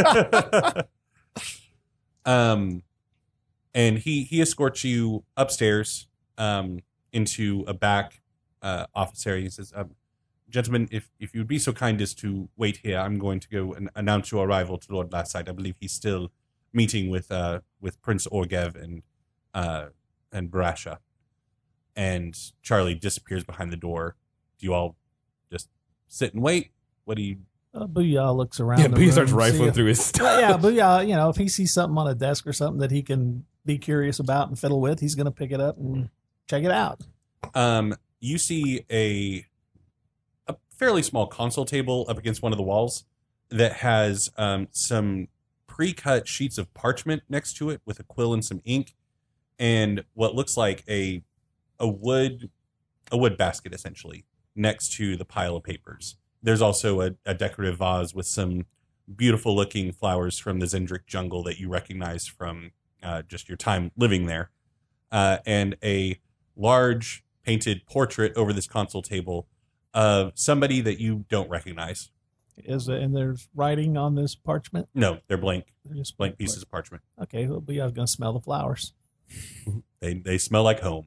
And he escorts you upstairs into a back office area. He says, gentlemen, if you would be so kind as to wait here, I'm going to go and announce your arrival to Lord Lassite. I believe he's still meeting with Prince Orgev and Barasha. And Charlie disappears behind the door. Do you all just sit and wait? What do you... Booyah looks around. Yeah, the Booyah starts room, rifling see through his if- stuff. Yeah, Booyah, if he sees something on a desk or something that he can be curious about and fiddle with, he's going to pick it up and check it out. You see a fairly small console table up against one of the walls that has some pre-cut sheets of parchment next to it with a quill and some ink, and what looks like a wood basket essentially next to the pile of papers. There's also a decorative vase with some beautiful looking flowers from the Zendrick jungle that you recognize from just your time living there, and a large painted portrait over this console table somebody that you don't recognize. And there's writing on this parchment? No, they're blank They're just pieces of parchment. Okay, well, but I was going to smell the flowers. They smell like home.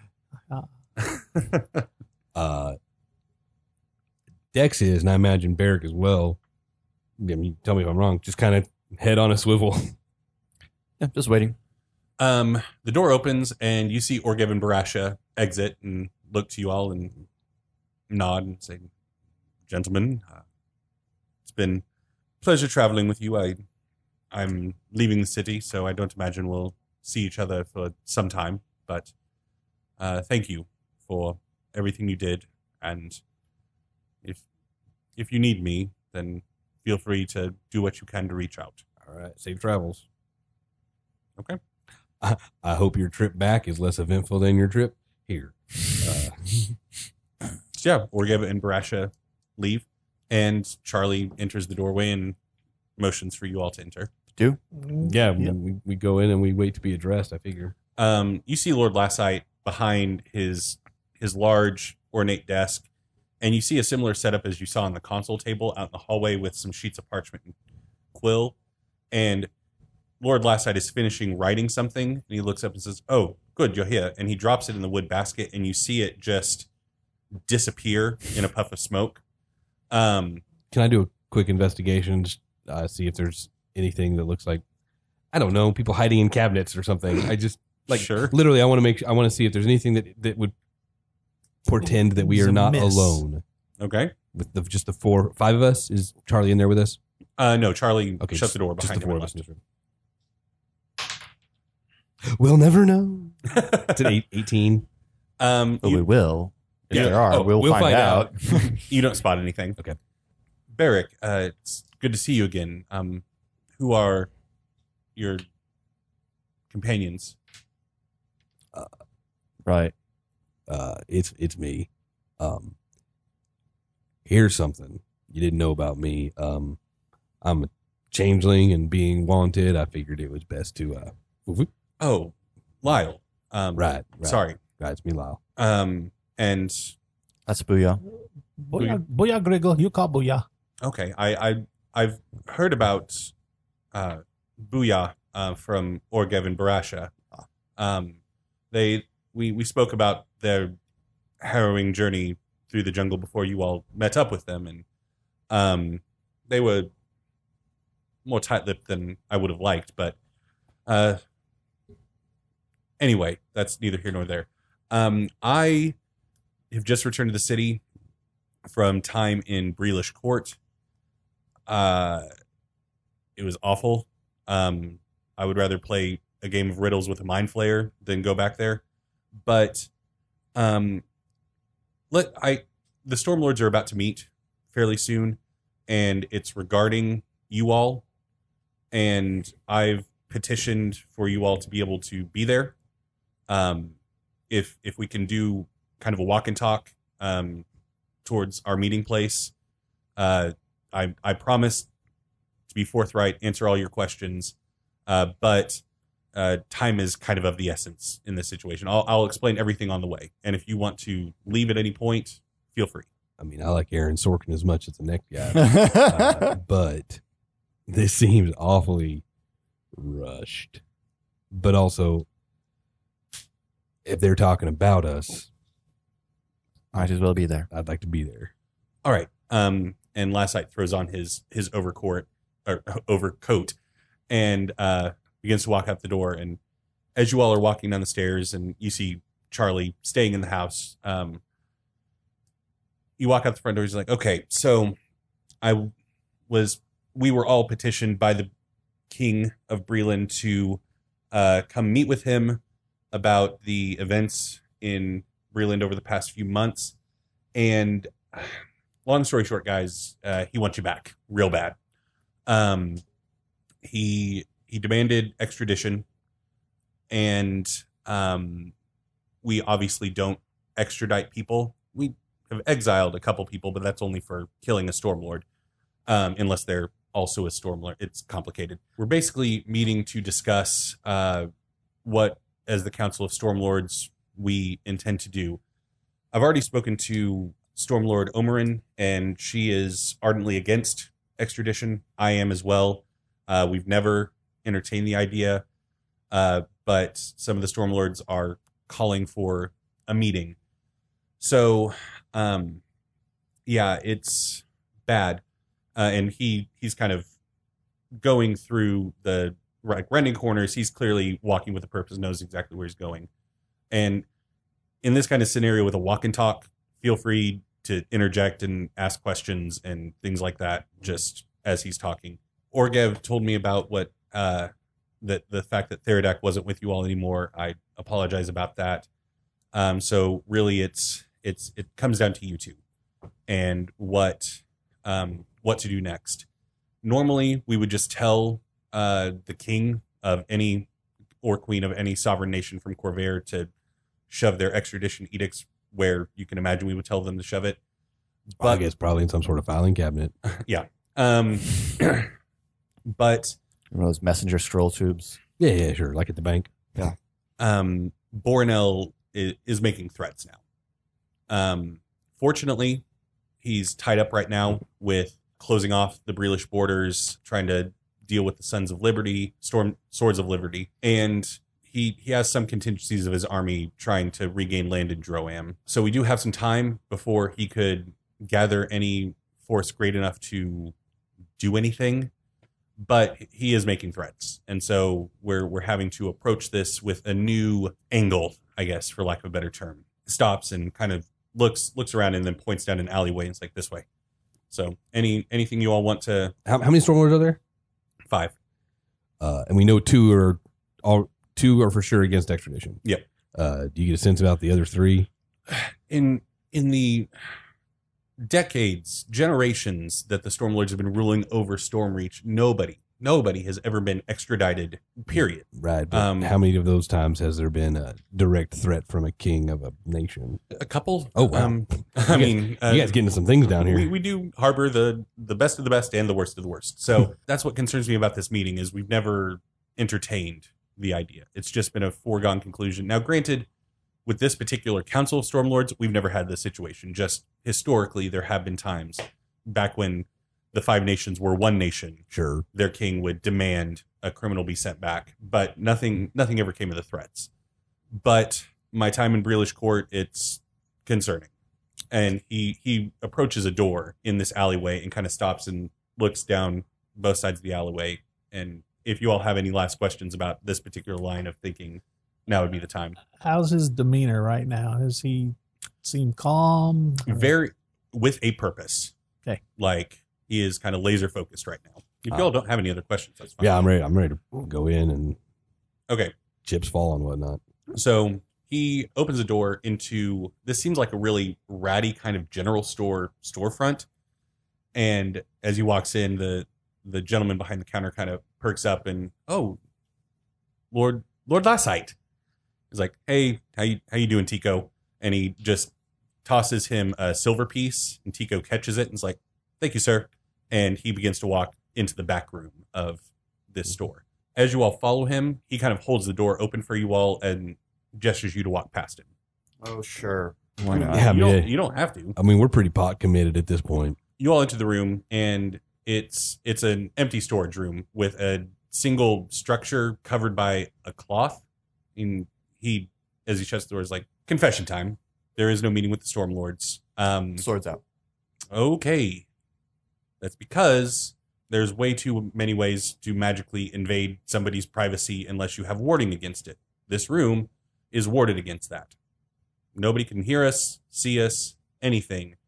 Dex is, and I imagine Barrick as well. I mean, tell me if I'm wrong. Just kind of head on a swivel. Yeah, just waiting. The door opens and you see Orgev and Barasha exit and look to you all and nod and say, "Gentlemen, it's been a pleasure traveling with you. I'm leaving the city, so I don't imagine we'll see each other for some time. But thank you for everything you did. And if you need me, then feel free to do what you can to reach out." All right. Safe travels. Okay. I hope your trip back is less eventful than your trip here. So yeah, Orgev and Barasha leave, and Charlie enters the doorway and motions for you all to enter. Yeah, we go in and we wait to be addressed, I figure. You see Lord Lassite behind his large ornate desk, and you see a similar setup as you saw on the console table out in the hallway with some sheets of parchment and quill. And Lord Lassite is finishing writing something, and he looks up and says, "Oh, good, you're here." And he drops it in the wood basket, and you see it just disappear in a puff of smoke. Can I do a quick investigation? Just see if there's anything that looks like, I don't know, people hiding in cabinets or something. I just Sure. literally, I want to see if there's anything that would portend that we are not alone. Okay. With just the 5 of us. Is Charlie in there with us? No, Charlie Okay, shut the door just behind the him. 4 of us in this room. We'll never know. It's an 18. But we will. If Yeah. there are, Oh, we'll find out. You don't spot anything. Okay. Barrick, it's good to see you again. Who are your companions? Right. It's me. Here's something you didn't know about me. I'm a changeling and being wanted. I figured it was best to Oh, Lyle. right. Sorry. Right, it's me, Lyle. And That's Booyah. Booyah, Griggle. You call Booyah. okay, I've heard about Booyah from Orgev and Barasha. We spoke about their harrowing journey through the jungle before you all met up with them, and they were more tight-lipped than I would have liked, but anyway, that's neither here nor there. I have just returned to the city from time in Breelish Court. It was awful. I would rather play a game of riddles with a mind flayer than go back there. But the Stormlords are about to meet fairly soon, and it's regarding you all. And I've petitioned for you all to be able to be there. If we can do kind of a walk and talk towards our meeting place, I promise to be forthright, answer all your questions, but time is kind of the essence in this situation. I'll explain everything on the way, and if you want to leave at any point, feel free. I mean, I like Aaron Sorkin as much as the next guy, but this seems awfully rushed. But also, if they're talking about us, Might as well be there. I'd like to be there. All right. And Lassite throws on his overcoat and begins to walk out the door. And as you all are walking down the stairs and you see Charlie staying in the house, you walk out the front door. He's like, "Okay, so we were all petitioned by the King of Breland to come meet with him about the events in Breland over the past few months. And long story short, guys, he wants you back real bad. He demanded extradition, and we obviously don't extradite people. We have exiled a couple people, but that's only for killing a Stormlord, unless they're also a Stormlord. It's complicated. We're basically meeting to discuss what, as the Council of Stormlords, we intend to do. I've already spoken to Stormlord Omerin, and she is ardently against extradition. I am as well. We've never entertained the idea, but some of the Stormlords are calling for a meeting. So, yeah, it's bad. And he's kind of going through the rending corners. He's clearly walking with a purpose, knows exactly where he's going. And in this kind of scenario with a walk and talk, feel free to interject and ask questions and things like that just as he's talking. Orgev told me about what the fact that Theradak wasn't with you all anymore. I apologize about that. So really it comes down to you two and what to do next. Normally we would just tell the king of any or queen of any sovereign nation from Corvair to shove their extradition edicts where you can imagine we would tell them to shove it. But I guess probably in some sort of filing cabinet. Yeah. But One of those messenger scroll tubes. Yeah, sure. Like at the bank. Yeah. Bornell is making threats now. Fortunately, he's tied up right now with closing off the Breelish borders, trying to deal with the Sons of Liberty, Swords of Liberty, and he has some contingencies of his army trying to regain land in Droam. So we do have some time before he could gather any force great enough to do anything, but he is making threats. And so we're having to approach this with a new angle, I guess, for lack of a better term. Stops and kind of looks around and then points down an alleyway and it's like, this way. So anything you all want to... How many Stormlords are there? 5. And we know two are for sure against extradition. Yep. Do you get a sense about the other 3? In the decades, generations that the Stormlords have been ruling over Stormreach, nobody has ever been extradited, period. Right. But how many of those times has there been a direct threat from a king of a nation? A couple. Oh, wow. You guys getting some things down here. We do harbor the best of the best and the worst of the worst. So that's what concerns me about this meeting is we've never entertained the idea. It's just been a foregone conclusion. Now, granted, with this particular Council of Stormlords, we've never had this situation. Just historically, there have been times back when the 5 nations were one nation. Sure. Their king would demand a criminal be sent back, but nothing ever came of the threats. But my time in Breelish Court, it's concerning. And he approaches a door in this alleyway and kind of stops and looks down both sides of the alleyway. And if you all have any last questions about this particular line of thinking, now would be the time. How's his demeanor right now? Does he seem calm? Very with a purpose. Okay. Like he is kind of laser focused right now. If you all don't have any other questions, that's fine. Yeah, I'm ready to go in and Okay. chips fall and whatnot. So he opens a door into, this seems like a really ratty kind of general store storefront. And as he walks in, the gentleman behind the counter kind of perks up and, oh, Lord Lassite. He's like, hey, how you doing, Tico? And he just tosses him a silver piece, and Tico catches it and is like, thank you, sir. And he begins to walk into the back room of this store. As you all follow him, he kind of holds the door open for you all and gestures you to walk past him. Oh, sure. Why not? Yeah, You don't have to. I mean, we're pretty pot committed at this point. You all enter the room, and it's an empty storage room with a single structure covered by a cloth. And he, as he shuts the door, is like, confession time. There is no meeting with the Stormlords. Swords out. Okay. That's because there's way too many ways to magically invade somebody's privacy unless you have warding against it. This room is warded against that. Nobody can hear us, see us, anything,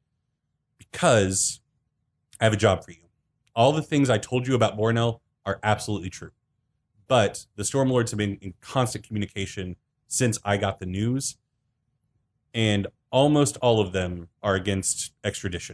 because I have a job for you. All the things I told you about Bornell are absolutely true. But the Stormlords have been in constant communication since I got the news, and almost all of them are against extradition.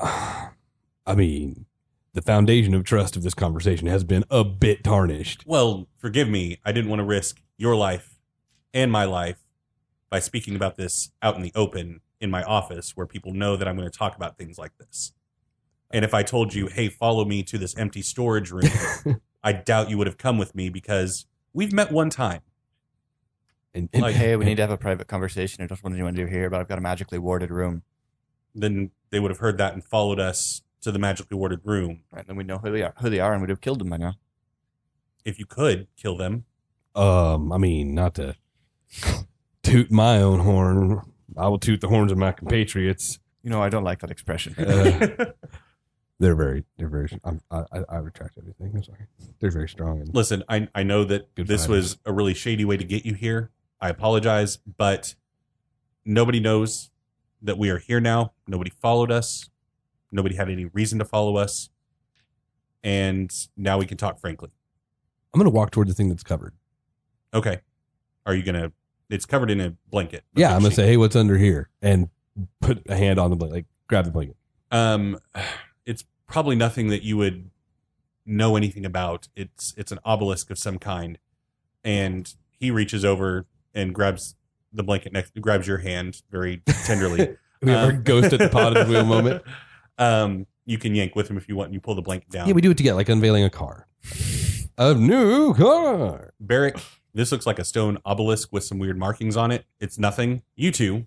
I mean, the foundation of trust of this conversation has been a bit tarnished. Well, forgive me. I didn't want to risk your life and my life by speaking about this out in the open in my office where people know that I'm going to talk about things like this. And if I told you, hey, follow me to this empty storage room, I doubt you would have come with me because we've met one time. And Like- Hey, we need to have a private conversation. I don't want anyone to hear, but I've got a magically warded room. then they would have heard that and followed us to the magically warded room. Right, then we know who they are, and we'd have killed them by now. If you could kill them, I mean, not to toot my own horn, I will toot the horns of my compatriots. You know, I don't like that expression. They're very. I retract everything. I'm sorry. They're very strong. And listen, I know that Good this fighters. was a really shady way to get you here. I apologize, but nobody knows that we are here now. Nobody followed us. Nobody had any reason to follow us. And now we can talk frankly. I'm going to walk toward the thing that's covered. Okay. Are you going to... It's covered in a blanket. Yeah, I'm going to say, hey, what's under here? And put a hand on the blanket, like grab the blanket. It's probably nothing that you would know anything about. It's an obelisk of some kind. And he reaches over and grabs the blanket grabs your hand very tenderly. We have our ghost at the pod of the wheel moment. You can yank with him if you want, and you pull the blanket down. Yeah, we do it together, like unveiling a car. A new car. Barrick, this looks like a stone obelisk with some weird markings on it. It's nothing. You two,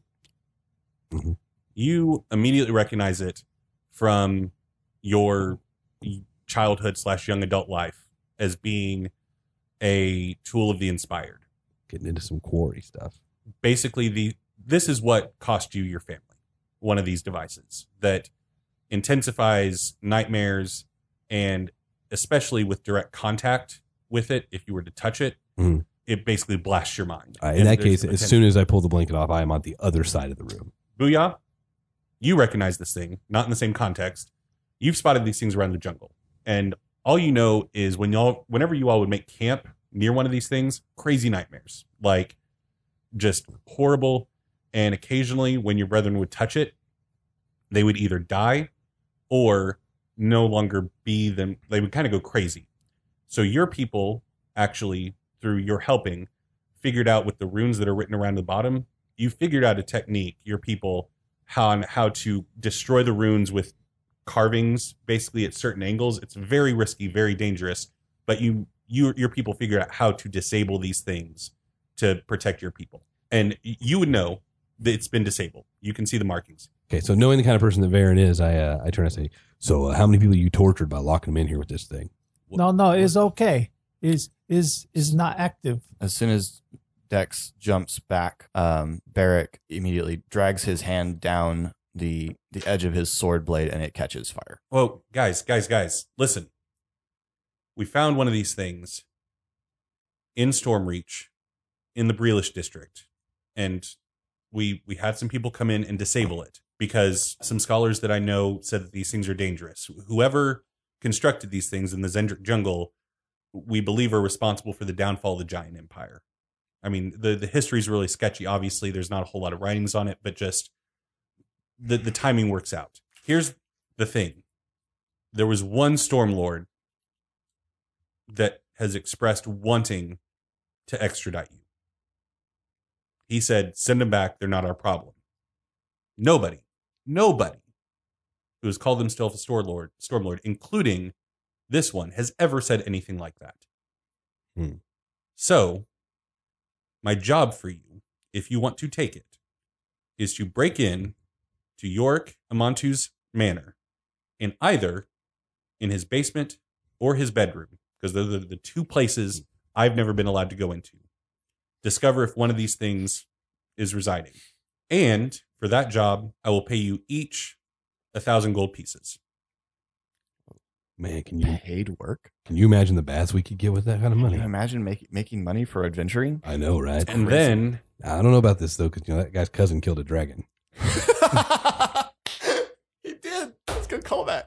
you immediately recognize it from your childhood / young adult life as being a tool of the inspired. Getting into some quarry stuff. Basically, this is what cost you your family. One of these devices that intensifies nightmares, and especially with direct contact with it, if you were to touch it, it basically blasts your mind. In that case, as soon as I pull the blanket off, I am on the other side of the room. Booyah, you recognize this thing, not in the same context. You've spotted these things around the jungle. And all you know is whenever you all would make camp near one of these things, crazy nightmares. Like, just horrible. And occasionally, when your brethren would touch it, they would either die or no longer be them. They would kind of go crazy. So your people actually, through your helping, figured out with the runes that are written around the bottom, you figured out a technique, your people, how to destroy the runes with carvings, basically at certain angles. It's very risky, very dangerous, but your people figured out how to disable these things to protect your people. And you would know that it's been disabled. You can see the markings. Okay, so knowing the kind of person that Varen is, I turn and say, so how many people you tortured by locking them in here with this thing? No, it's okay. Is not active. As soon as Dex jumps back, Barrick immediately drags his hand down the edge of his sword blade, and it catches fire. Whoa, guys, listen. We found one of these things in Stormreach, in the Breelish district, and we had some people come in and disable it because some scholars that I know said that these things are dangerous. Whoever constructed these things in the Zendrick jungle, we believe are responsible for the downfall of the Giant Empire. I mean, the history is really sketchy. Obviously, there's not a whole lot of writings on it, but just the timing works out. Here's the thing. There was one Stormlord that has expressed wanting to extradite you. He said, send them back. They're not our problem. Nobody who has called himself a Stormlord, including this one, has ever said anything like that. So, my job for you, if you want to take it, is to break in to Yorick Amantu's manor, and either in his basement or his bedroom, because those are the two places I've never been allowed to go into. Discover if one of these things is residing. And for that job, I will pay you each 1,000 gold pieces. Man, can you Paid work? Can you imagine the baths we could get with that kind of money? Can you imagine making money for adventuring? I know, right? And then I don't know about this though, because that guy's cousin killed a dragon. He did. That's a good callback.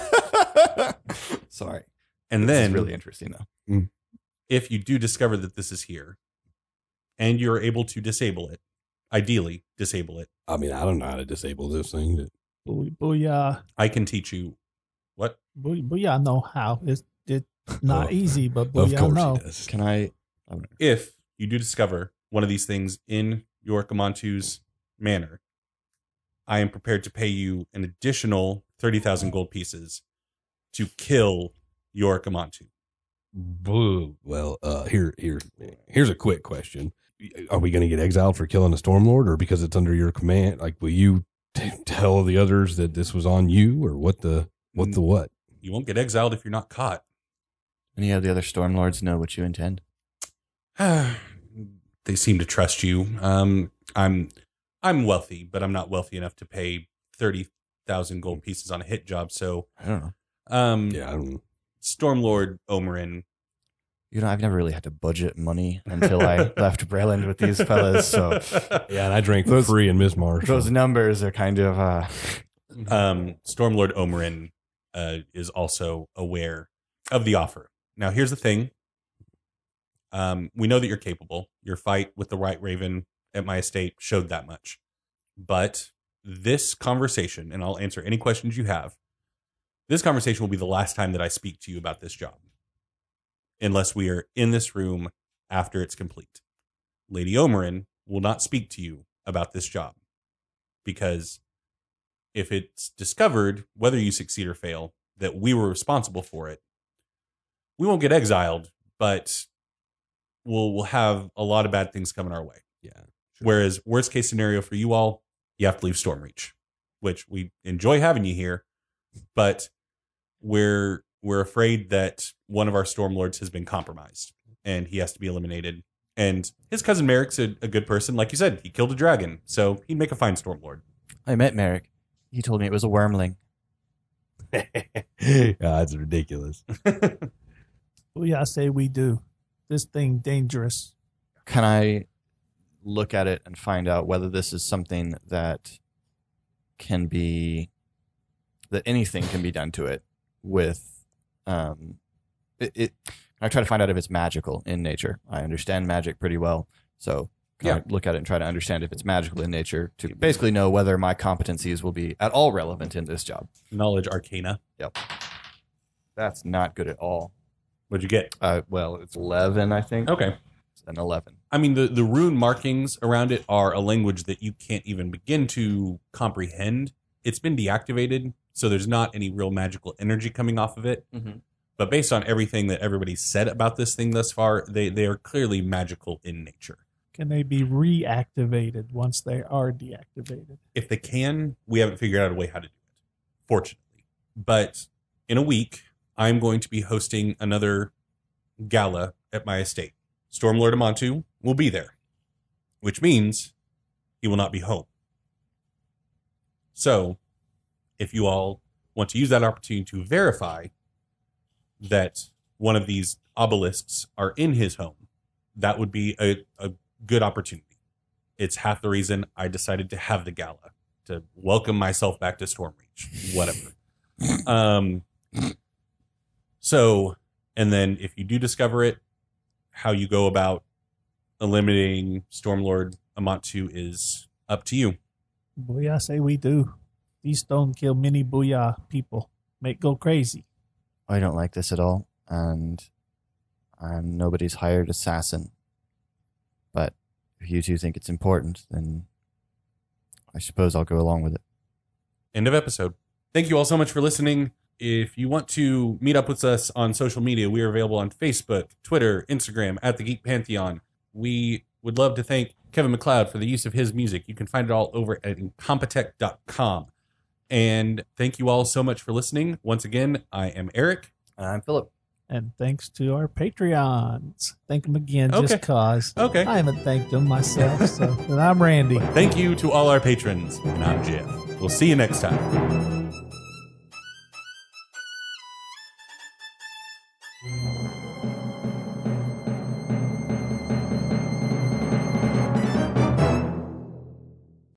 Sorry. And This then is really interesting though. if you do discover that this is here and you're able to disable it, ideally disable it, I mean, I don't know how to disable this thing. Booyah. I can teach you what? Booyah know how. It's not Oh, easy, but Of booyah course know. he does. Can I? If you do discover one of these things in Yorick Amantu's manor, I am prepared to pay you an additional 30,000 gold pieces to kill Yorick Amantu. Boo. Well, here's a quick question. Are we going to get exiled for killing a Stormlord, or because it's under your command? Like, will you tell the others that this was on you, or what? You won't get exiled if you're not caught. Any of the other Stormlords know what you intend? They seem to trust you. I'm wealthy, but I'm not wealthy enough to pay 30,000 gold pieces on a hit job. So I don't know. Yeah, I don't know. Stormlord Omerin. I've never really had to budget money until I left Breland with these fellas. So Yeah, and I drank for free in Miss Marsh. those numbers are kind of. Stormlord Omerin is also aware of the offer. Now, here's the thing. We know that you're capable. Your fight with the White Raven at my estate showed that much. But this conversation, and I'll answer any questions you have, this conversation will be the last time that I speak to you about this job. Unless we are in this room after it's complete. Lady Omerin will not speak to you about this job. Because if it's discovered, whether you succeed or fail, that we were responsible for it, we won't get exiled, but we'll have a lot of bad things coming our way. Yeah. Sure. Whereas worst case scenario for you all, you have to leave Stormreach, which we enjoy having you here, but we're afraid that one of our Stormlords has been compromised and he has to be eliminated. And his cousin Merrick's a good person. Like you said, he killed a dragon, so he'd make a fine Stormlord. I met Merrick. He told me it was a wormling. That's ridiculous. Well, I say we do. This thing dangerous. Can I look at it and find out whether this is something that can be, that anything can be done to it with, I try to find out if it's magical in nature. I understand magic pretty well, so can I look at it and try to understand if it's magical in nature to basically know whether my competencies will be at all relevant in this job. Knowledge Arcana. Yep. That's not good at all. What'd you get? Well, it's 11, I think. Okay. It's an 11. I mean, the rune markings around it are a language that you can't even begin to comprehend. It's been deactivated, so there's not any real magical energy coming off of it. Mm-hmm. But based on everything that everybody's said about this thing thus far, they are clearly magical in nature. Can they be reactivated once they are deactivated? If they can, we haven't figured out a way how to do it, fortunately. But in a week, I'm going to be hosting another gala at my estate. Stormlord Amantu will be there, which means he will not be home. So, if you all want to use that opportunity to verify that one of these obelisks are in his home, that would be a good opportunity. It's half the reason I decided to have the gala, to welcome myself back to Stormreach, whatever. So, and then if you do discover it, how you go about eliminating Stormlord Amantu is up to you. Booyah, say we do. These stone kill many booyah people. Make go crazy. I don't like this at all, and I'm nobody's hired assassin. But if you two think it's important, then I suppose I'll go along with it. End of episode. Thank you all so much for listening. If you want to meet up with us on social media, we are available on Facebook, Twitter, Instagram, at The Geek Pantheon. We would love to thank Kevin MacLeod for the use of his music. You can find it all over at incompetech.com. And thank you all so much for listening. Once again, I am Eric. And I'm Philip. And thanks to our Patreons. Thank them again, Okay. just cause. Okay. I haven't thanked them myself. So, and I'm Randy. Thank you to all our patrons. And I'm Jeff. We'll see you next time.